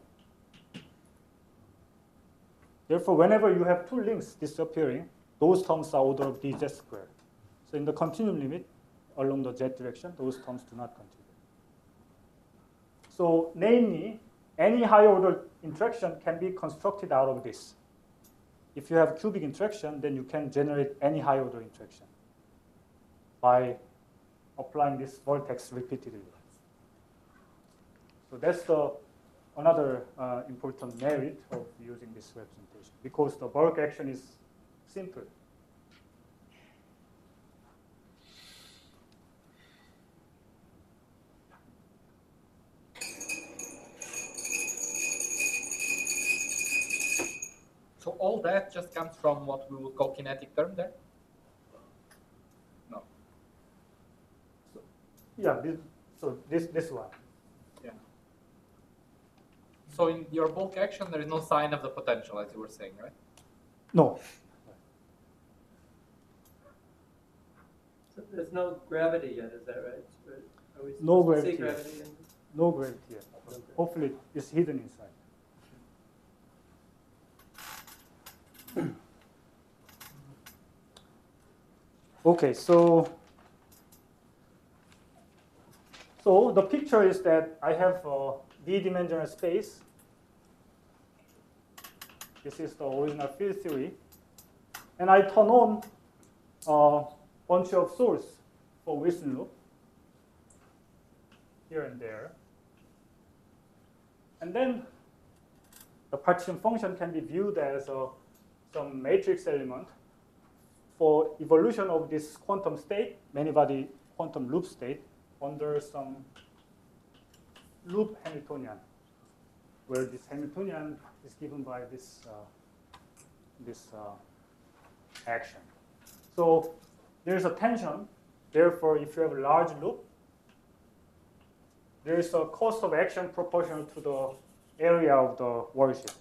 Therefore, whenever you have two links disappearing, those terms are order of dz squared. So in the continuum limit, along the z direction, those terms do not contribute. So namely, any higher order interaction can be constructed out of this. If you have cubic interaction, then you can generate any higher order interaction by applying this vertex repeatedly. So that's another important merit of using this representation, because the bulk action is simple. So all that just comes from what we would call kinetic term there? No. Yeah, this one. Yeah. So in your bulk action, there is no sign of the potential, as you were saying, right? No. So there's no gravity yet, is that right? Are we No supposed to see gravity. gravity in- No gravity yet. Hopefully, it's hidden inside. Okay, so the picture is that I have a d-dimensional space. This is the original field theory. And I turn on a bunch of source for Wilson loop here and there. And then the partition function can be viewed as some matrix element for evolution of this quantum state, many-body quantum loop state, under some loop Hamiltonian, where this Hamiltonian is given by this action. So there's a tension. Therefore, if you have a large loop, there is a cost of action proportional to the area of the worldsheet.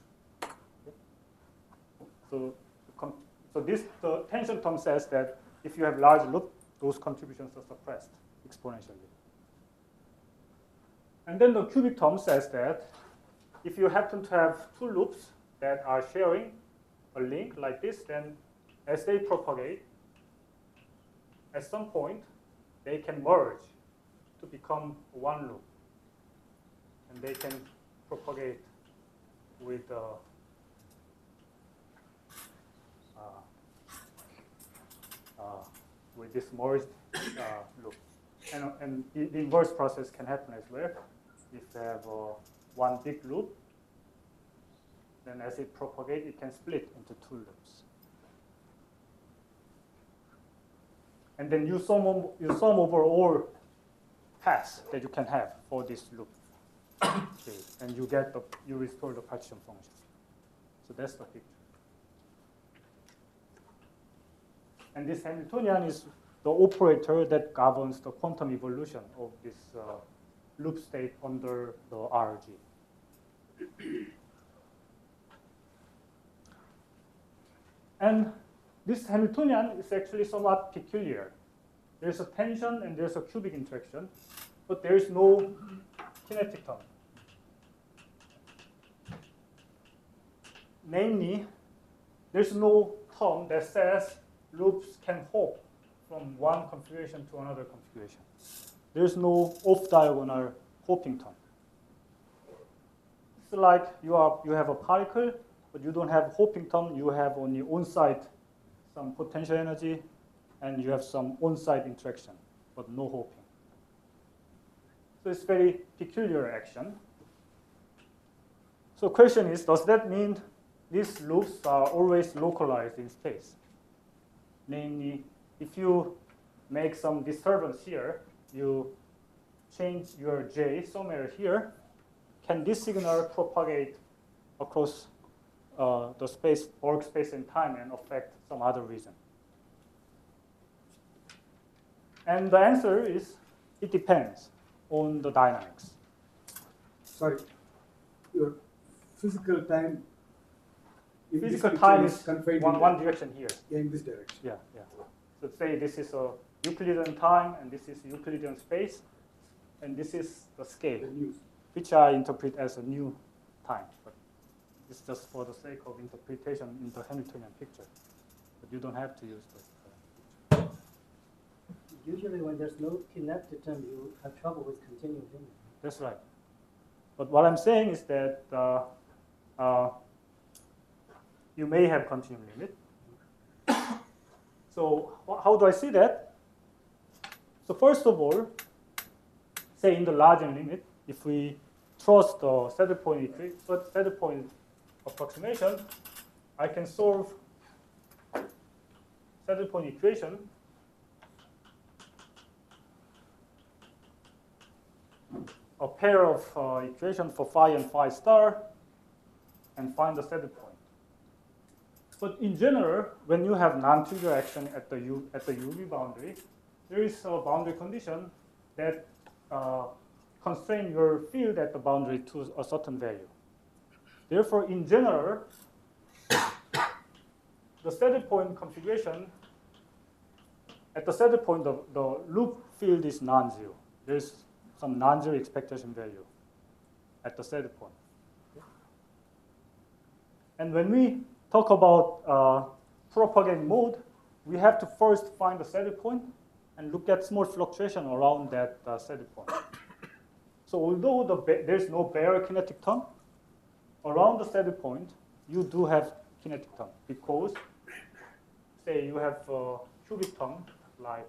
So the tension term says that if you have large loop, those contributions are suppressed exponentially. And then the cubic term says that if you happen to have two loops that are sharing a link like this, then as they propagate, at some point, they can merge to become one loop. And they can propagate with this merged loop. And the inverse process can happen as well. If you have one big loop, then as it propagates, it can split into two loops. And then you sum over all paths that you can have for this loop. Okay. And you restore the partition function. So that's the picture. And this Hamiltonian is the operator that governs the quantum evolution of this loop state under the RG. And this Hamiltonian is actually somewhat peculiar. There's a tension and there's a cubic interaction, but there is no kinetic term. Namely, there's no term that says loops can hop from one configuration to another configuration. There's no off-diagonal hopping term. It's like you have a particle, but you don't have hopping term. You have only on-site some potential energy, and you have some on-site interaction, but no hopping. So it's very peculiar action. So question is, does that mean these loops are always localized in space? Namely, if you make some disturbance here, you change your J somewhere here, can this signal propagate across the space, Borg space and time and affect some other reason? And the answer is, it depends on the dynamics. Sorry, your physical time. in this Physical picture time is confined one direction here. in this direction. Yeah. So say this is a Euclidean time, and this is Euclidean space, and this is the scale, The news. which I interpret as a new time. But it's just for the sake of interpretation in the Hamiltonian picture. But you don't have to use this. Usually when there's no kinetic term, you have trouble with continuum limit. That's right. But what I'm saying is that you may have continuum limit. So how do I see that? So first of all, say in the Largen limit, if we trust the saddle point approximation, I can solve saddle point equation a pair of equations for phi and phi star and find the saddle point. But in general, when you have non-trivial action at the UV boundary, there is a boundary condition that constrains your field at the boundary to a certain value. Therefore, in general, the saddle point configuration, at the saddle point, the loop field is non-zero. There's some non-zero expectation value at the saddle point. Okay. And when we talk about propagating mode, we have to first find the saddle point and look at small fluctuation around that saddle point. So although there's no bare kinetic term, around the saddle point, you do have kinetic term because, say, you have a cubic term like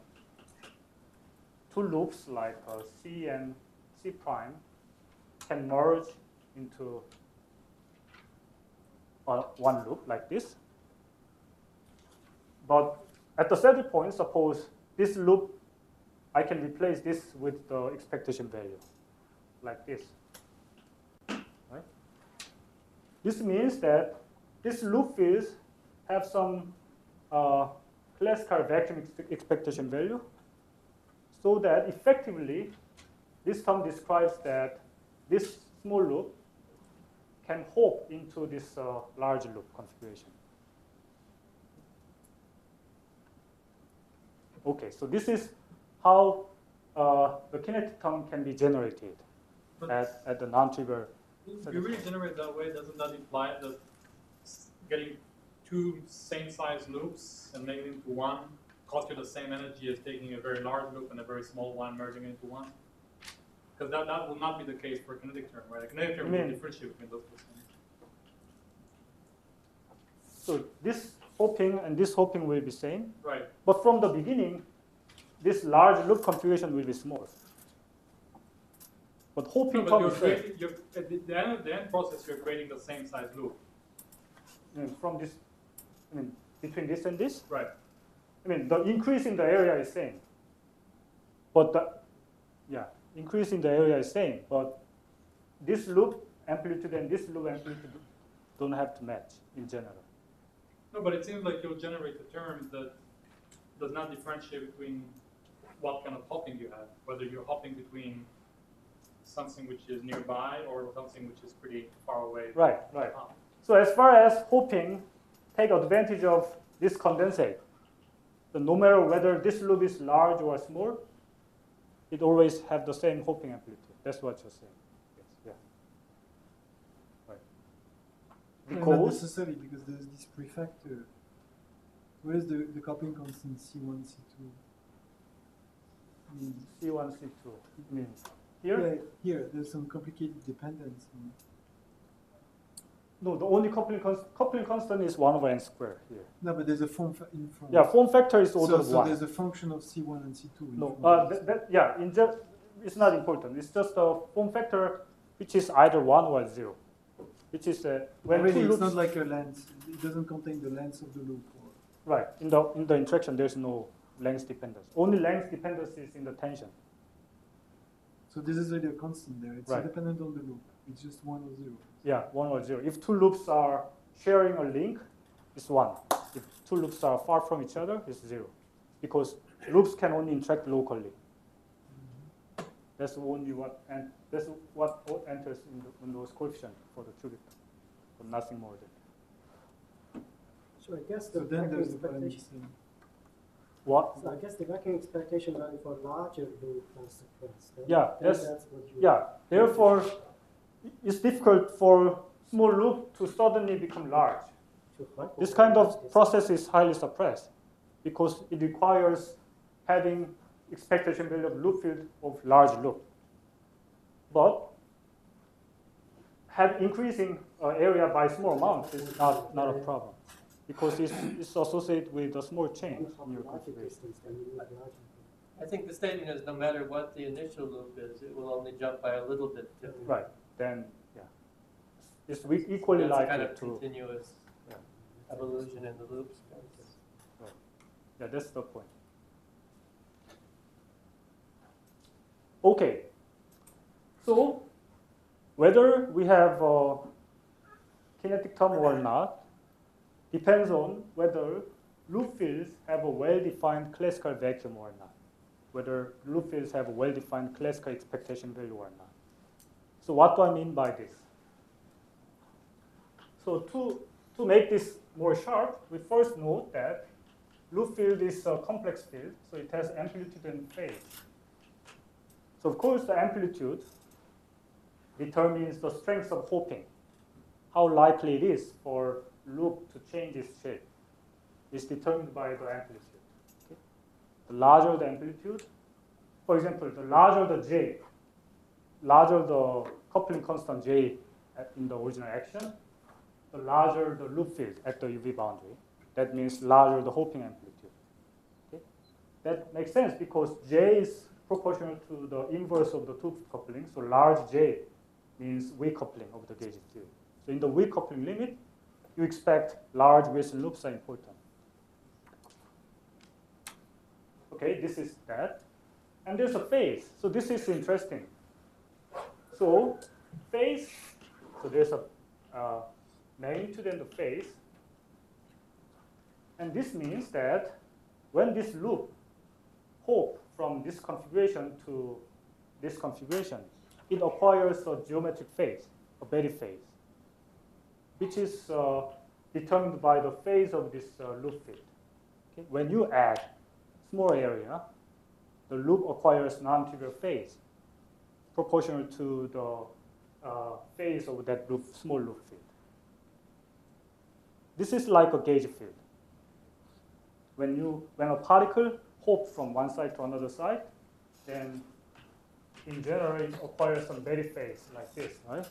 two loops like C and C prime can merge into one loop like this. But at the saddle point, suppose this loop, I can replace this with the expectation value like this. Right? This means that this loop fields have some classical vacuum expectation value, so that effectively this term describes that this small loop can hop into this large loop configuration. Okay, so this is how the kinetic term can be generated But at the non-trivial. if you really generate that way, doesn't that imply that getting two same size loops and making them into one cost you the same energy as taking a very large loop and a very small one merging into one? Because that will not be the case for a kinetic term, right? A kinetic term will differentiate between those two things. So this hopping and this hopping will be same. Right. But from the beginning, this large loop configuration will be small. But No, hopping but term you're is same. creating, at the end process, you're creating the same size loop. From this, between this and this, Right. the increase in the area is same. But increase in the area is same. But this loop amplitude and this loop amplitude don't have to match in general. No, but it seems like you'll generate a term that does not differentiate between what kind of hopping you have, whether you're hopping between something which is nearby or something which is pretty far away. Right. So as far as hopping, take advantage of this condensate. So no matter whether this loop is large or small, it always have the same hopping amplitude. That's what you're saying. Yes. Yeah. Right. Not Because necessarily, because there's this prefactor. Where is the coupling constant C1, C2? C1, C2. Here? Yeah, here, there's some complicated dependence. No, the only coupling constant is 1 over n squared here. No, but there's a form in front. Yeah, form factor is order of so 1. there's a function of C1 and C2. No, it's not important. It's just a form factor which is either 1 or 0. Which is when really, two it's loops, not like a length. It doesn't contain the length of the loop. right. In the interaction, there's no length dependence. Only length dependence is in the tension. So this is really a constant there. It's Right. independent on the loop. It's just 1 or 0. Yeah, 1 or 0. If two loops are sharing a link, it's 1. If two loops are far from each other, it's 0. Because loops can only interact locally. That's only what enters in those coefficients for the cubic, but nothing more than. So I guess So the then vacuum there's the expectation. What? So I guess the vacuum expectation value for larger loop was suppressed. Right? Yeah, Then that's what you. Yeah. Therefore, it's difficult for small loop to suddenly become large. This kind of process is highly suppressed because it requires having expectation value of loop field of large loop. But increasing area by small amount is not a problem because it's associated with a small change in your configuration. I think the statement is no matter what the initial loop is, it will only jump by a little bit. Right. Then, it's equally That's likely kind of to continuous evolution in the loops. Right. Yeah, that's the point. Okay. So whether we have a kinetic term or not depends on whether loop fields have a well-defined classical vacuum or not. Whether loop fields have a well-defined classical expectation value or not. So what do I mean by this? So to make this more sharp, we first note that loop field is a complex field, so it has amplitude and phase. So of course, the amplitude determines the strength of hopping, how likely it is for loop to change its shape. It's determined by the amplitude. Okay? The larger the amplitude, for example, the larger the J, larger the coupling constant J in the original action, the larger the loop field at the UV boundary. That means larger the hopping amplitude. Okay? That makes sense because J is proportional to the inverse of the tooth coupling. So large J means weak coupling of the gauge field. So in the weak coupling limit, you expect large Wilson loops are important. Okay, this is that. And there's a phase. So this is interesting. So phase, so there's a magnitude and the phase. And this means that when this loop hop from this configuration to this configuration, it acquires a geometric phase, a Betti phase, which is determined by the phase of this loop field. Okay? When you add small area, the loop acquires non-trivial phase proportional to the phase of that loop, small loop field. This is like a gauge field. When a particle hops from one side to another side, then in general it acquires some Betti phase like this, right?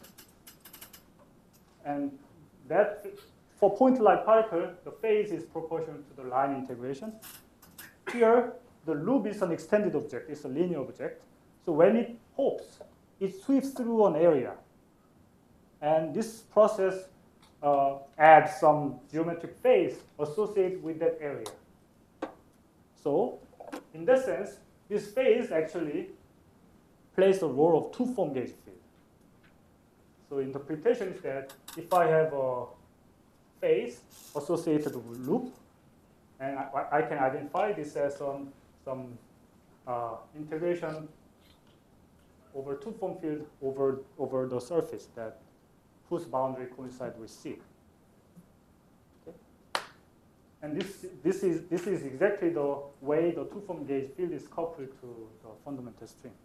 And that, for point-like particle, the phase is proportional to the line integration. Here, the loop is an extended object. It's a linear object. So when it hops, it sweeps through an area. And this process adds some geometric phase associated with that area. So in that sense, this phase actually plays the role of two-form gauge field. So interpretation is that if I have a phase associated with loop, and I can identify this as some integration over two-form field over the surface that whose boundary coincide with C. Okay? And this is exactly the way the two-form gauge field is coupled to the fundamental string.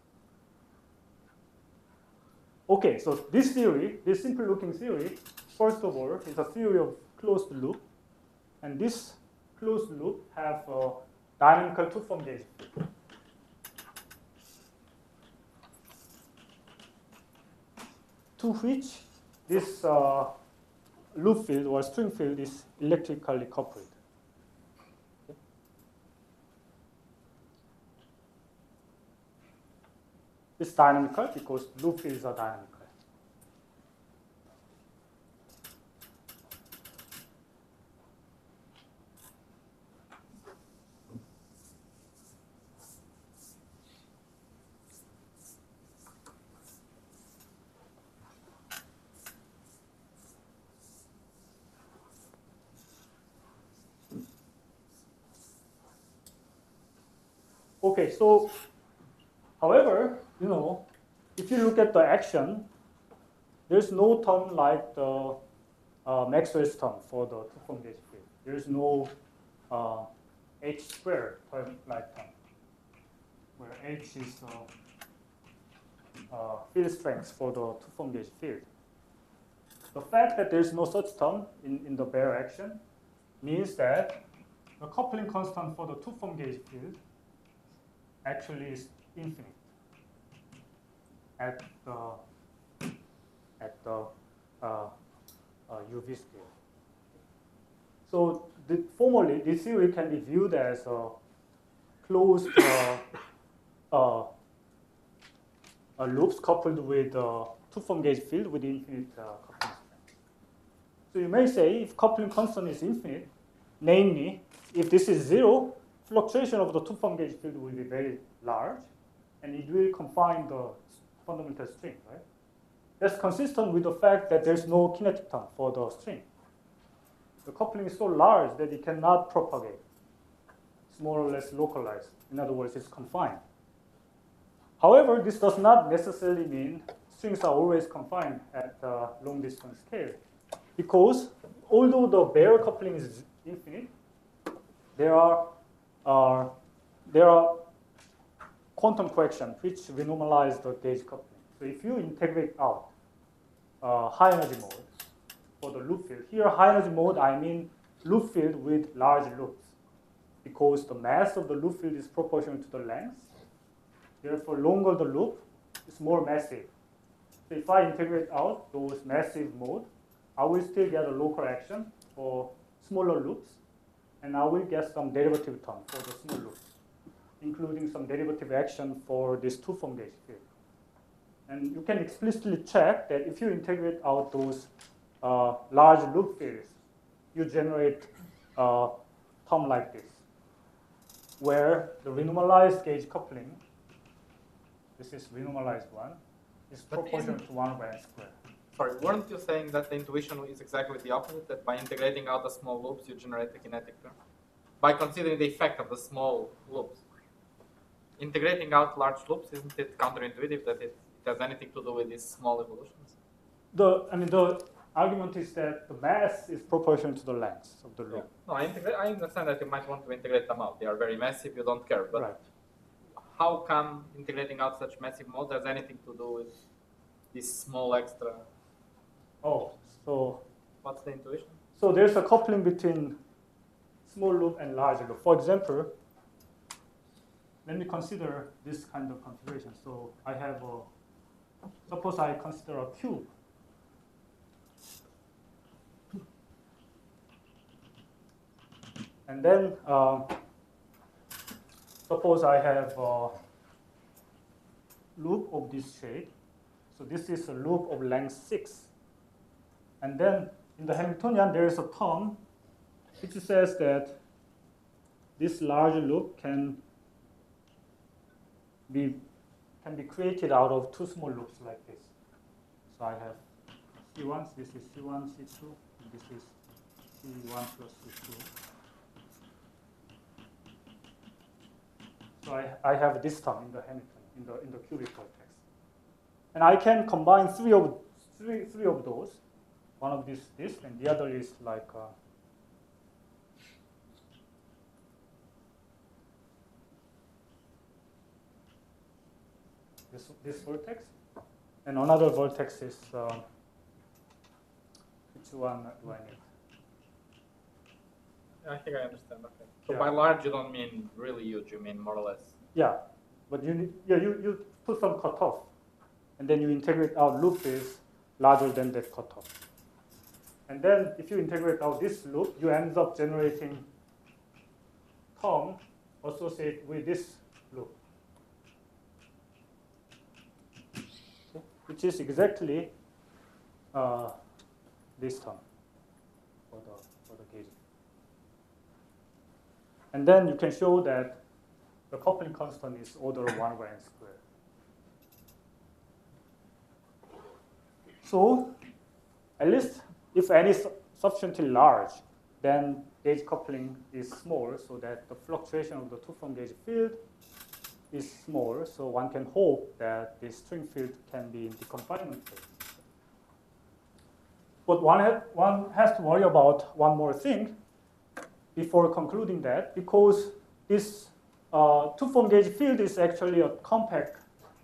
Okay, so this theory, this simple-looking theory, first of all, is a theory of closed loop, and this closed loop have a dynamical two-form gauge field. To which this loop field or string field is electrically coupled. Okay. It's dynamical because loop fields are dynamical. Okay, so, however, if you look at the action, there's no term like the Maxwell's term for the two-form gauge field. There's no H squared term like term, where H is field strength for the two-form gauge field. The fact that there's no such term in the bare action means that the coupling constant for the two-form gauge field actually is infinite at the UV scale. So formally, this theory can be viewed as a closed loops coupled with two-form gauge field with infinite coupling strength. So you may say if coupling constant is infinite, namely, if this is 0, fluctuation of the two-form gauge field will be very large, and it will confine the fundamental string, right? That's consistent with the fact that there's no kinetic term for the string. The coupling is so large that it cannot propagate. It's more or less localized. In other words, it's confined. However, this does not necessarily mean strings are always confined at the long-distance scale, because although the bare coupling is infinite, there are quantum coefficients which renormalize the gauge coupling. So if you integrate out high energy mode for the loop field, here high energy mode I mean loop field with large loops, because the mass of the loop field is proportional to the length. Therefore, longer the loop is more massive. So if I integrate out those massive mode, I will still get a local action for smaller loops, and I will get some derivative term for the small loops, including some derivative action for this two-form gauge field. And you can explicitly check that if you integrate out those large loop fields, you generate a term like this, where the renormalized gauge coupling, this is renormalized one, is proportional to 1 over n squared. Sorry, weren't you saying that the intuition is exactly the opposite, that by integrating out the small loops, you generate the kinetic term? by considering the effect of the small loops. Integrating out large loops, isn't it counterintuitive that it has anything to do with these small evolutions? The argument is that the mass is proportional to the length of the loop. No, I understand that you might want to integrate them out. They are very massive, you don't care. But Right. how come integrating out such massive modes has anything to do with this small extra? Oh, so What's the intuition? So there's a coupling between small loop and large loop. For example, let me consider this kind of configuration. So I have suppose I consider a cube. And then suppose I have a loop of this shape. So this is a loop of length 6. And then in the Hamiltonian, there is a term which says that this large loop can be created out of two small loops like this. So I have C1, this is C1, C2, and this is C1 plus C2. So I have this term in the Hamiltonian, in the cubic vertex. And I can combine three of those. One of this, and the other is like this vertex, and another vertex is which one do I need? I think I understand. Okay. So Yeah. by large, you don't mean really huge. You mean more or less. Yeah, but you put some cutoff, and then you integrate out loop is larger than that cutoff. And then if you integrate out this loop, you end up generating term associated with this loop, which is exactly this term for the gauge. And then you can show that the coupling constant is order of 1 over n squared. So at least if n is sufficiently large, then gauge coupling is small, so that the fluctuation of the two-form gauge field is small. So one can hope that the string field can be in the confinement phase. But one has to worry about one more thing before concluding that, because this two-form gauge field is actually a compact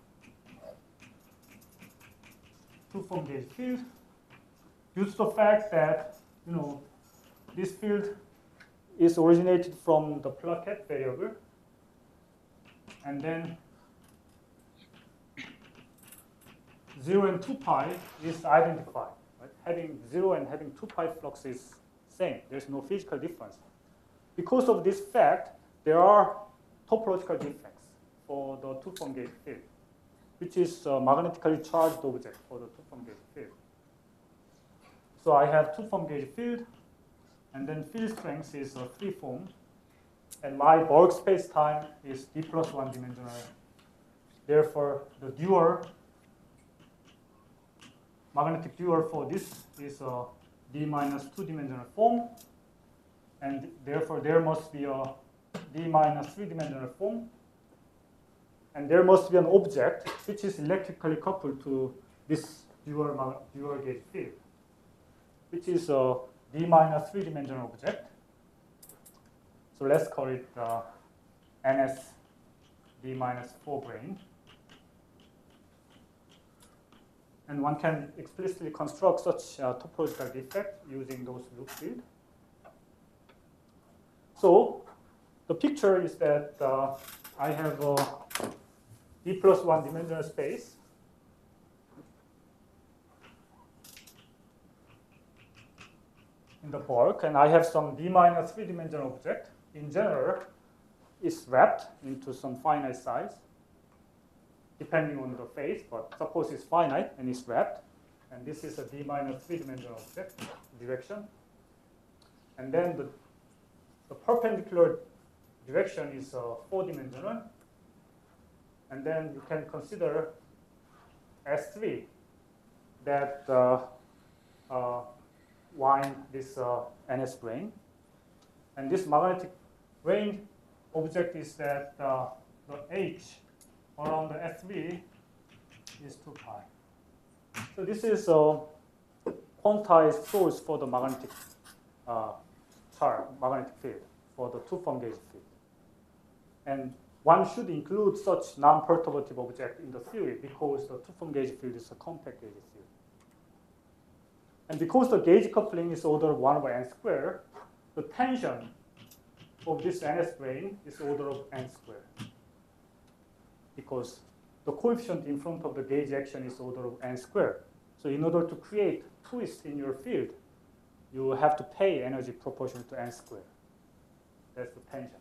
two-form gauge field, due to the fact that this field is originated from the Plaquette variable, and then 0 and 2 pi is identified. Right? Having 0 and having 2 pi flux is same. There's no physical difference. Because of this fact, there are topological defects for the two-form gauge field, which is a magnetically charged object for the two-form gauge field. So I have two-form gauge field, and then field strength is a free-form, and my bulk space-time is d plus 1 dimensional. Therefore, the dual, magnetic dual for this is a d minus 2 dimensional form, and therefore there must be a d minus 3 dimensional form, and there must be an object which is electrically coupled to this dual gauge field, which is a d minus 3 dimensional object. So let's call it ns d minus 4 brane. And one can explicitly construct such a topological defect using those loop field. So the picture is that I have a d plus 1 dimensional space. In the bulk, and I have some d minus 3 dimensional object. In general, it's wrapped into some finite size, depending on the phase, but suppose it's finite and it's wrapped, and this is a d minus 3 dimensional object direction. And then the perpendicular direction is 4 dimensional, and then you can consider S3 that wind this NS brane, and this magnetic range object is that the h around the S3 is 2 pi. So this is a quantized source for the magnetic magnetic field, for the two-form gauge field. And one should include such non-perturbative object in the theory because the two-form gauge field is a compact gauge field. And because the gauge coupling is order of 1 over n squared, the tension of this NS brane is order of n squared. Because the coefficient in front of the gauge action is order of n squared. So in order to create twist in your field, you have to pay energy proportional to n squared. That's the tension.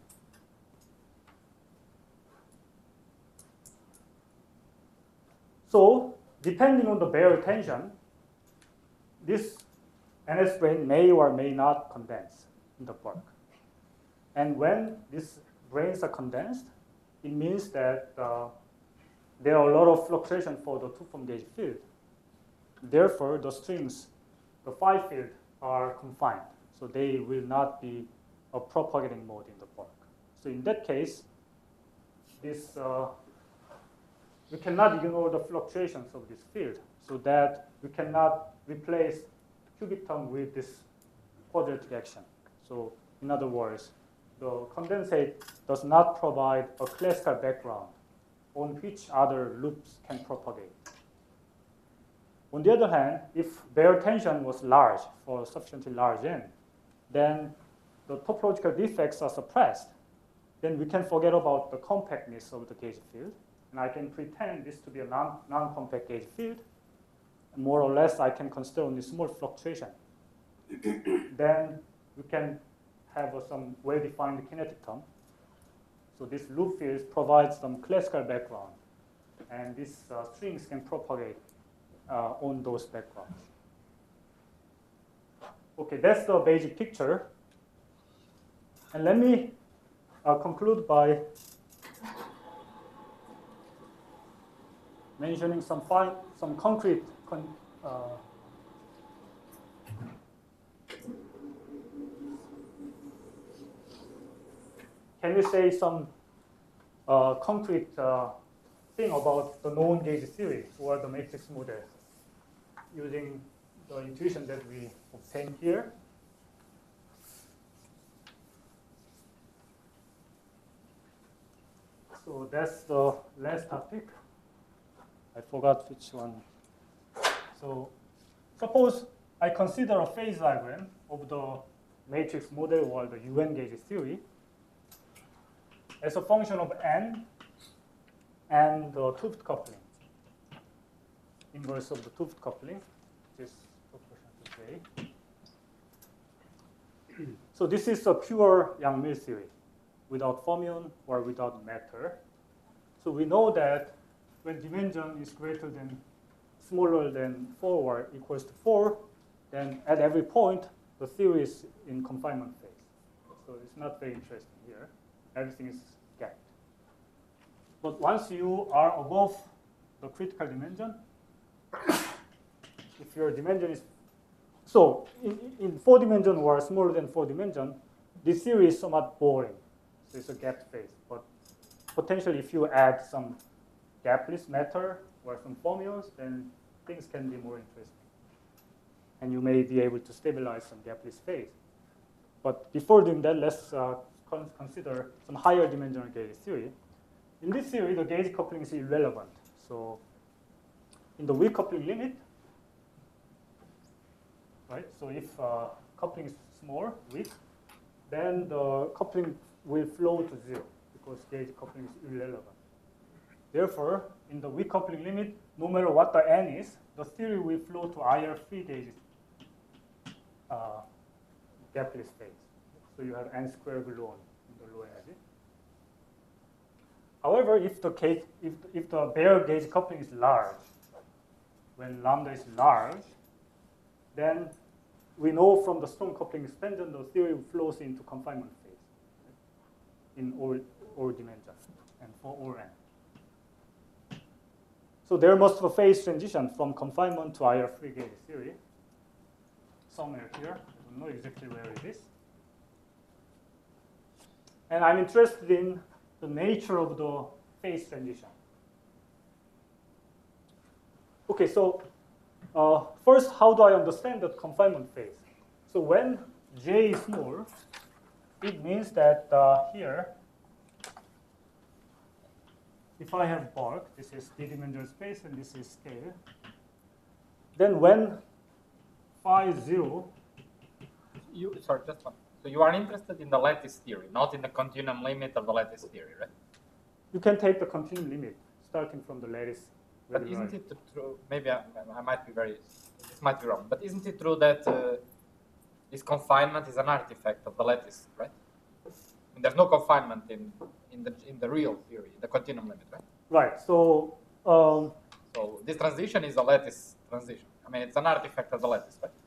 So depending on the barrier tension, this NS brane may or may not condense in the bulk. And when these branes are condensed, it means that there are a lot of fluctuation for the two-form gauge field. Therefore, the strings, the phi field, are confined. So they will not be a propagating mode in the bulk. So in that case, this we cannot ignore the fluctuations of this field, so that we cannot replace cubic term with this quadratic action. So in other words, the condensate does not provide a classical background on which other loops can propagate. On the other hand, if barrier tension was large, for sufficiently large n, then the topological defects are suppressed. Then we can forget about the compactness of the gauge field, and I can pretend this to be a non-compact gauge field. And more or less, I can consider only small fluctuation. Then we can have some well-defined kinetic term. So this loop field provides some classical background, and these strings can propagate on those backgrounds. Okay, that's the basic picture. And let me conclude by mentioning some concrete can we say some concrete thing about the known gauge theory or the matrix model using the intuition that we obtained here? So that's the last topic. I forgot which one. So suppose I consider a phase diagram of the matrix model or the UN gauge theory as a function of n and the 't coupling, inverse of the 't coupling, which is proportional to J. So this is a pure Yang-Mills theory, without fermion or without matter. So we know that when dimension is greater than, smaller than 4 or equals to 4, then at every point, the theory is in confinement phase. So it's not very interesting here. Everything is gapped. But once you are above the critical dimension, if your dimension is, so in 4 dimension or smaller than 4 dimension, this theory is somewhat boring. So it's a gapped phase. But potentially if you add some gapless matter or some fermions, then things can be more interesting. And you may be able to stabilize some gapless phase. But before doing that, let's consider some higher dimensional gauge theory. In this theory, the gauge coupling is irrelevant. So in the weak coupling limit, right? So if coupling is small, weak, then the coupling will flow to 0 because gauge coupling is irrelevant. Therefore, in the weak coupling limit, no matter what the n is, the theory will flow to higher free gauge gapless phase. So you have n squared gluon in the low energy. However, if the bare gauge coupling is large, when lambda is large, then we know from the strong coupling expansion, the theory flows into confinement phase in all dimensions and for all n. So there must be a phase transition from confinement to higher free gauge theory. Somewhere here, I don't know exactly where it is. And I'm interested in the nature of the phase transition. Okay, so first, how do I understand the confinement phase? So when J is small, it means that here, if I have bulk, this is d-dimensional space and this is scale, then when phi is 0, Sorry, just one. So you are interested in the lattice theory, not in the continuum limit of the lattice theory, right? you can take the continuum limit starting from the lattice. But isn't it true? Maybe I might be this might be wrong. But isn't it true that this confinement is an artifact of the lattice, right? And there's no confinement in the real theory, the continuum limit, right? Right. So So this transition is a lattice transition. I mean, it's an artifact of the lattice, right?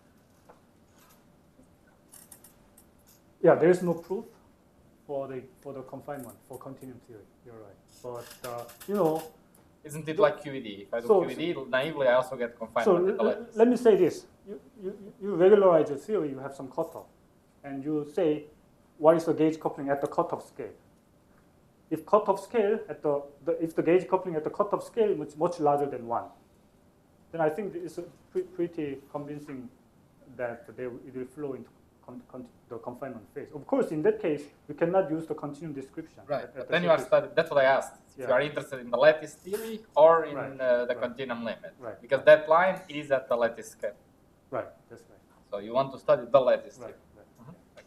yeah, there is no proof for the confinement for continuum theory. You're right. But you know. Isn't it like QED? If I do So- QED, naively I also get So confinement in the lattice. let me say this. You regularize your theory, you have some cutoff. And you say, what is the gauge coupling at the cutoff scale? If cutoff scale, if the gauge coupling at the cutoff scale is much larger than 1, then I think it's pretty convincing that it will flow into the confinement phase. Of course, in that case, you cannot use the continuum description. Right, at but the then you are surface. studying, that's what I asked. If you Yeah. are interested in the lattice theory or in Right, the right. continuum limit. Right. Because that line is at the lattice scale. Right, that's right. So you want to study the lattice Right, theory. right.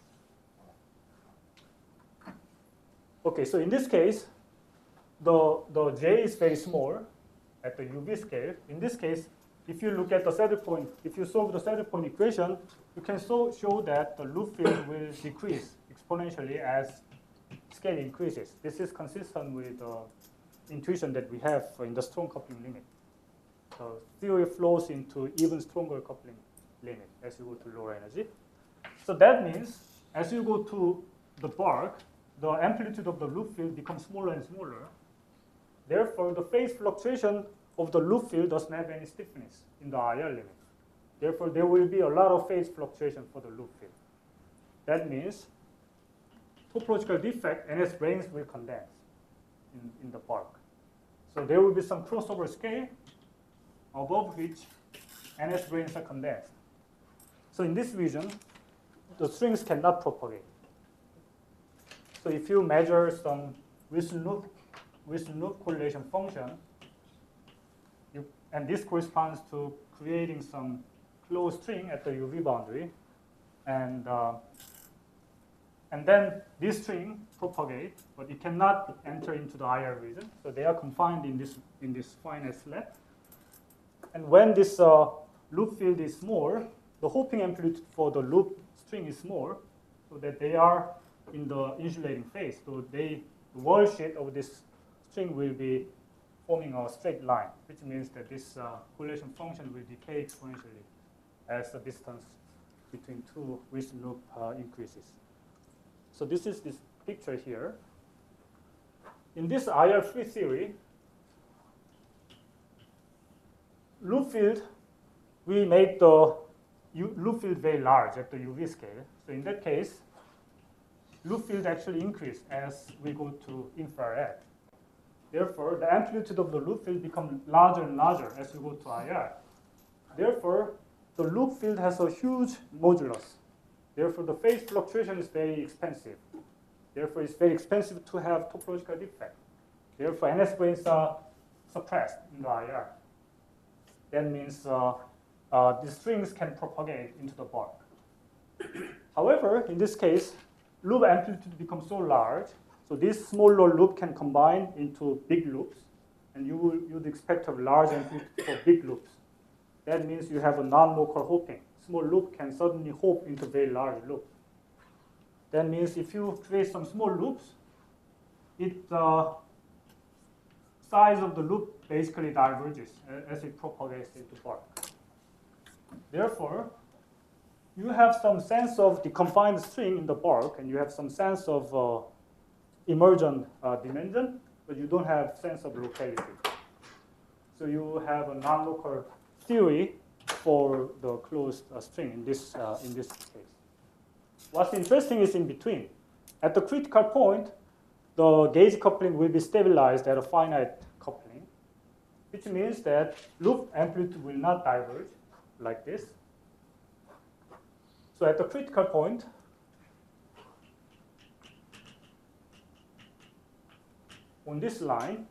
Okay, so in this case, the J is very small at the UV scale. In this case, if you look at the saddle point, if you solve the saddle point equation, you can show that the loop field will decrease exponentially as scale increases. This is consistent with the intuition that we have in the strong coupling limit. So theory flows into even stronger coupling limit as you go to lower energy. So that means as you go to the bulk, the amplitude of the loop field becomes smaller and smaller. Therefore, the phase fluctuation of the loop field doesn't have any stiffness in the IR limit. Therefore, there will be a lot of phase fluctuation for the loop field. That means topological defect, NS branes will condense in the bulk. So there will be some crossover scale above which NS branes are condensed. So in this region, the strings cannot propagate. So if you measure some Wilson-Loop correlation function, and this corresponds to creating some closed string at the UV boundary, and then this string propagate, but it cannot enter into the IR region. So they are confined in this finite slat. And when this loop field is small, the hopping amplitude for the loop string is small, so that they are in the insulating phase. So the wall sheet of this string will be forming a straight line, which means that this correlation function will decay exponentially as the distance between two Wilson loop increases. So this is this picture here. In this IR3 theory, loop field, we make the loop field very large at the UV scale. So in that case, loop field actually increase as we go to infrared. Therefore, the amplitude of the loop field becomes larger and larger as you go to IR. Therefore, the loop field has a huge modulus. Therefore, the phase fluctuation is very expensive. Therefore, it's very expensive to have topological defect. Therefore, NS branes are suppressed in the IR. That means the strings can propagate into the bulk. However, in this case, loop amplitude becomes so large, so this smaller loop can combine into big loops, and you'd expect to have large amplitude for big loops. That means you have a non-local hopping. Small loop can suddenly hop into very large loop. That means if you create some small loops, size of the loop basically diverges as it propagates into bulk. Therefore, you have some sense of the confined string in the bulk, and you have some sense of emergent dimension, but you don't have sense of locality. So you have a non-local theory for the closed string in this case. What's interesting is in between. at the critical point, the gauge coupling will be stabilized at a finite coupling, which means that loop amplitude will not diverge like this. So at the critical point, on this line,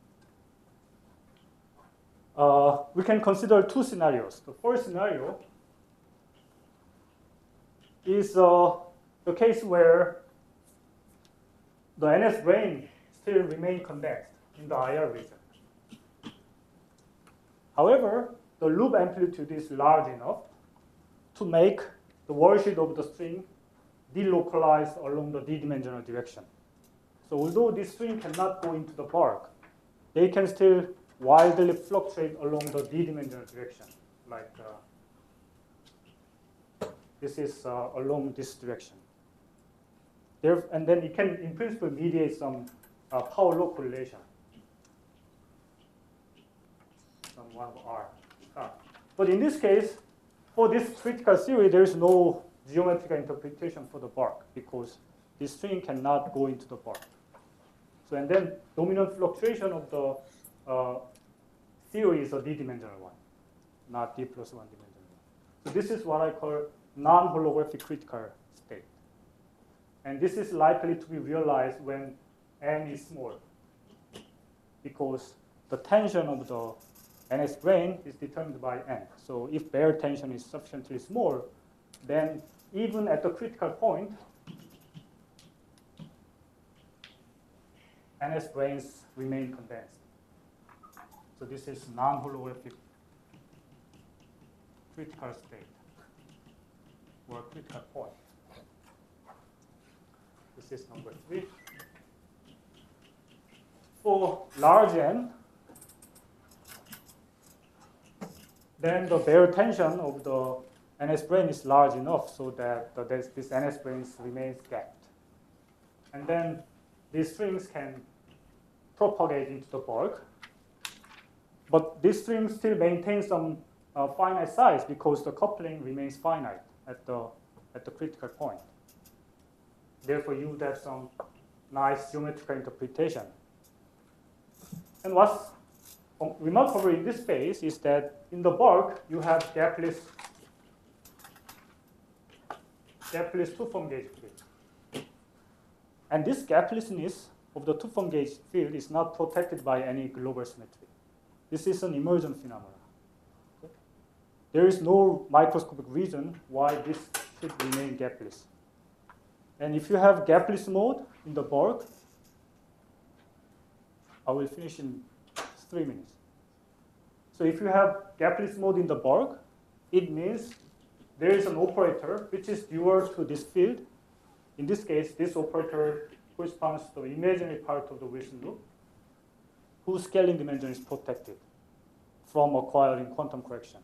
we can consider two scenarios. The first scenario is the case where the NS brane still remain condensed in the IR region. However, the loop amplitude is large enough to make the worldsheet of the string delocalize along the d-dimensional direction. So although this string cannot go into the bulk, they can still wildly fluctuate along the d-dimensional direction, like this is along this direction. And then it can, in principle, mediate some power law correlation. Some 1 over R. But in this case, for this critical theory, there is no geometrical interpretation for the bulk because this string cannot go into the bulk. So and then dominant fluctuation of the theory is a d-dimensional one, not d plus 1 dimensional one. So this is what I call non-holographic critical state. And this is likely to be realized when n is small, because the tension of the NS brane is determined by n. So if bare tension is sufficiently small, then even at the critical point, NS branes remain condensed. So this is non-holographic critical state or critical point. This is number 3. For large n, then the bare tension of the NS brane is large enough so that this NS brane remains gapped. And then these strings can propagate into the bulk. But this string still maintains some finite size because the coupling remains finite at the critical point. Therefore, you would have some nice geometrical interpretation. And what's remarkable in this phase is that in the bulk, you have gapless two-form gauge field. And this gaplessness of the two-form gauge field is not protected by any global symmetry. This is an emergent phenomenon. Okay? There is no microscopic reason why this should remain gapless. And if you have gapless mode in the bulk, I will finish in 3 minutes. So if you have gapless mode in the bulk, it means there is an operator which is dual to this field. In this case, this operator corresponds to the imaginary part of the Wilson loop, whose scaling dimension is protected from acquiring quantum correction.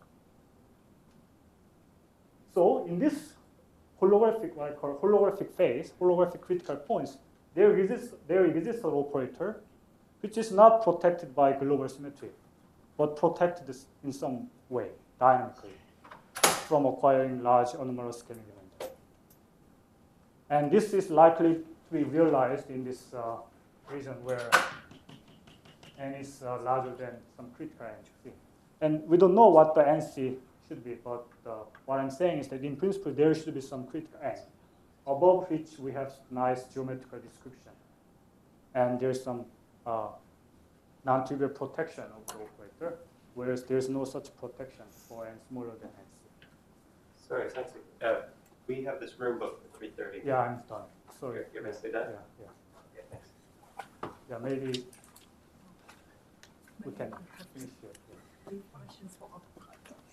So in this holographic, what I call holographic phase, holographic critical points, there exists an operator which is not protected by global symmetry, but protected in some way, dynamically, from acquiring large anomalous scaling dimension. And this is likely to be realized in this region where n is larger than some critical entropy. And we don't know what the NC should be, but what I'm saying is that in principle there should be some critical n, above which we have nice geometrical description. And there's some non-trivial protection of the operator, whereas there's no such protection for n smaller than NC. Sorry, Sensei. We have this room booked for 3:30. Yeah, I'm done. Sorry. You're basically done? Yeah. Okay, thanks. Yeah, maybe we can finish here. Questions for other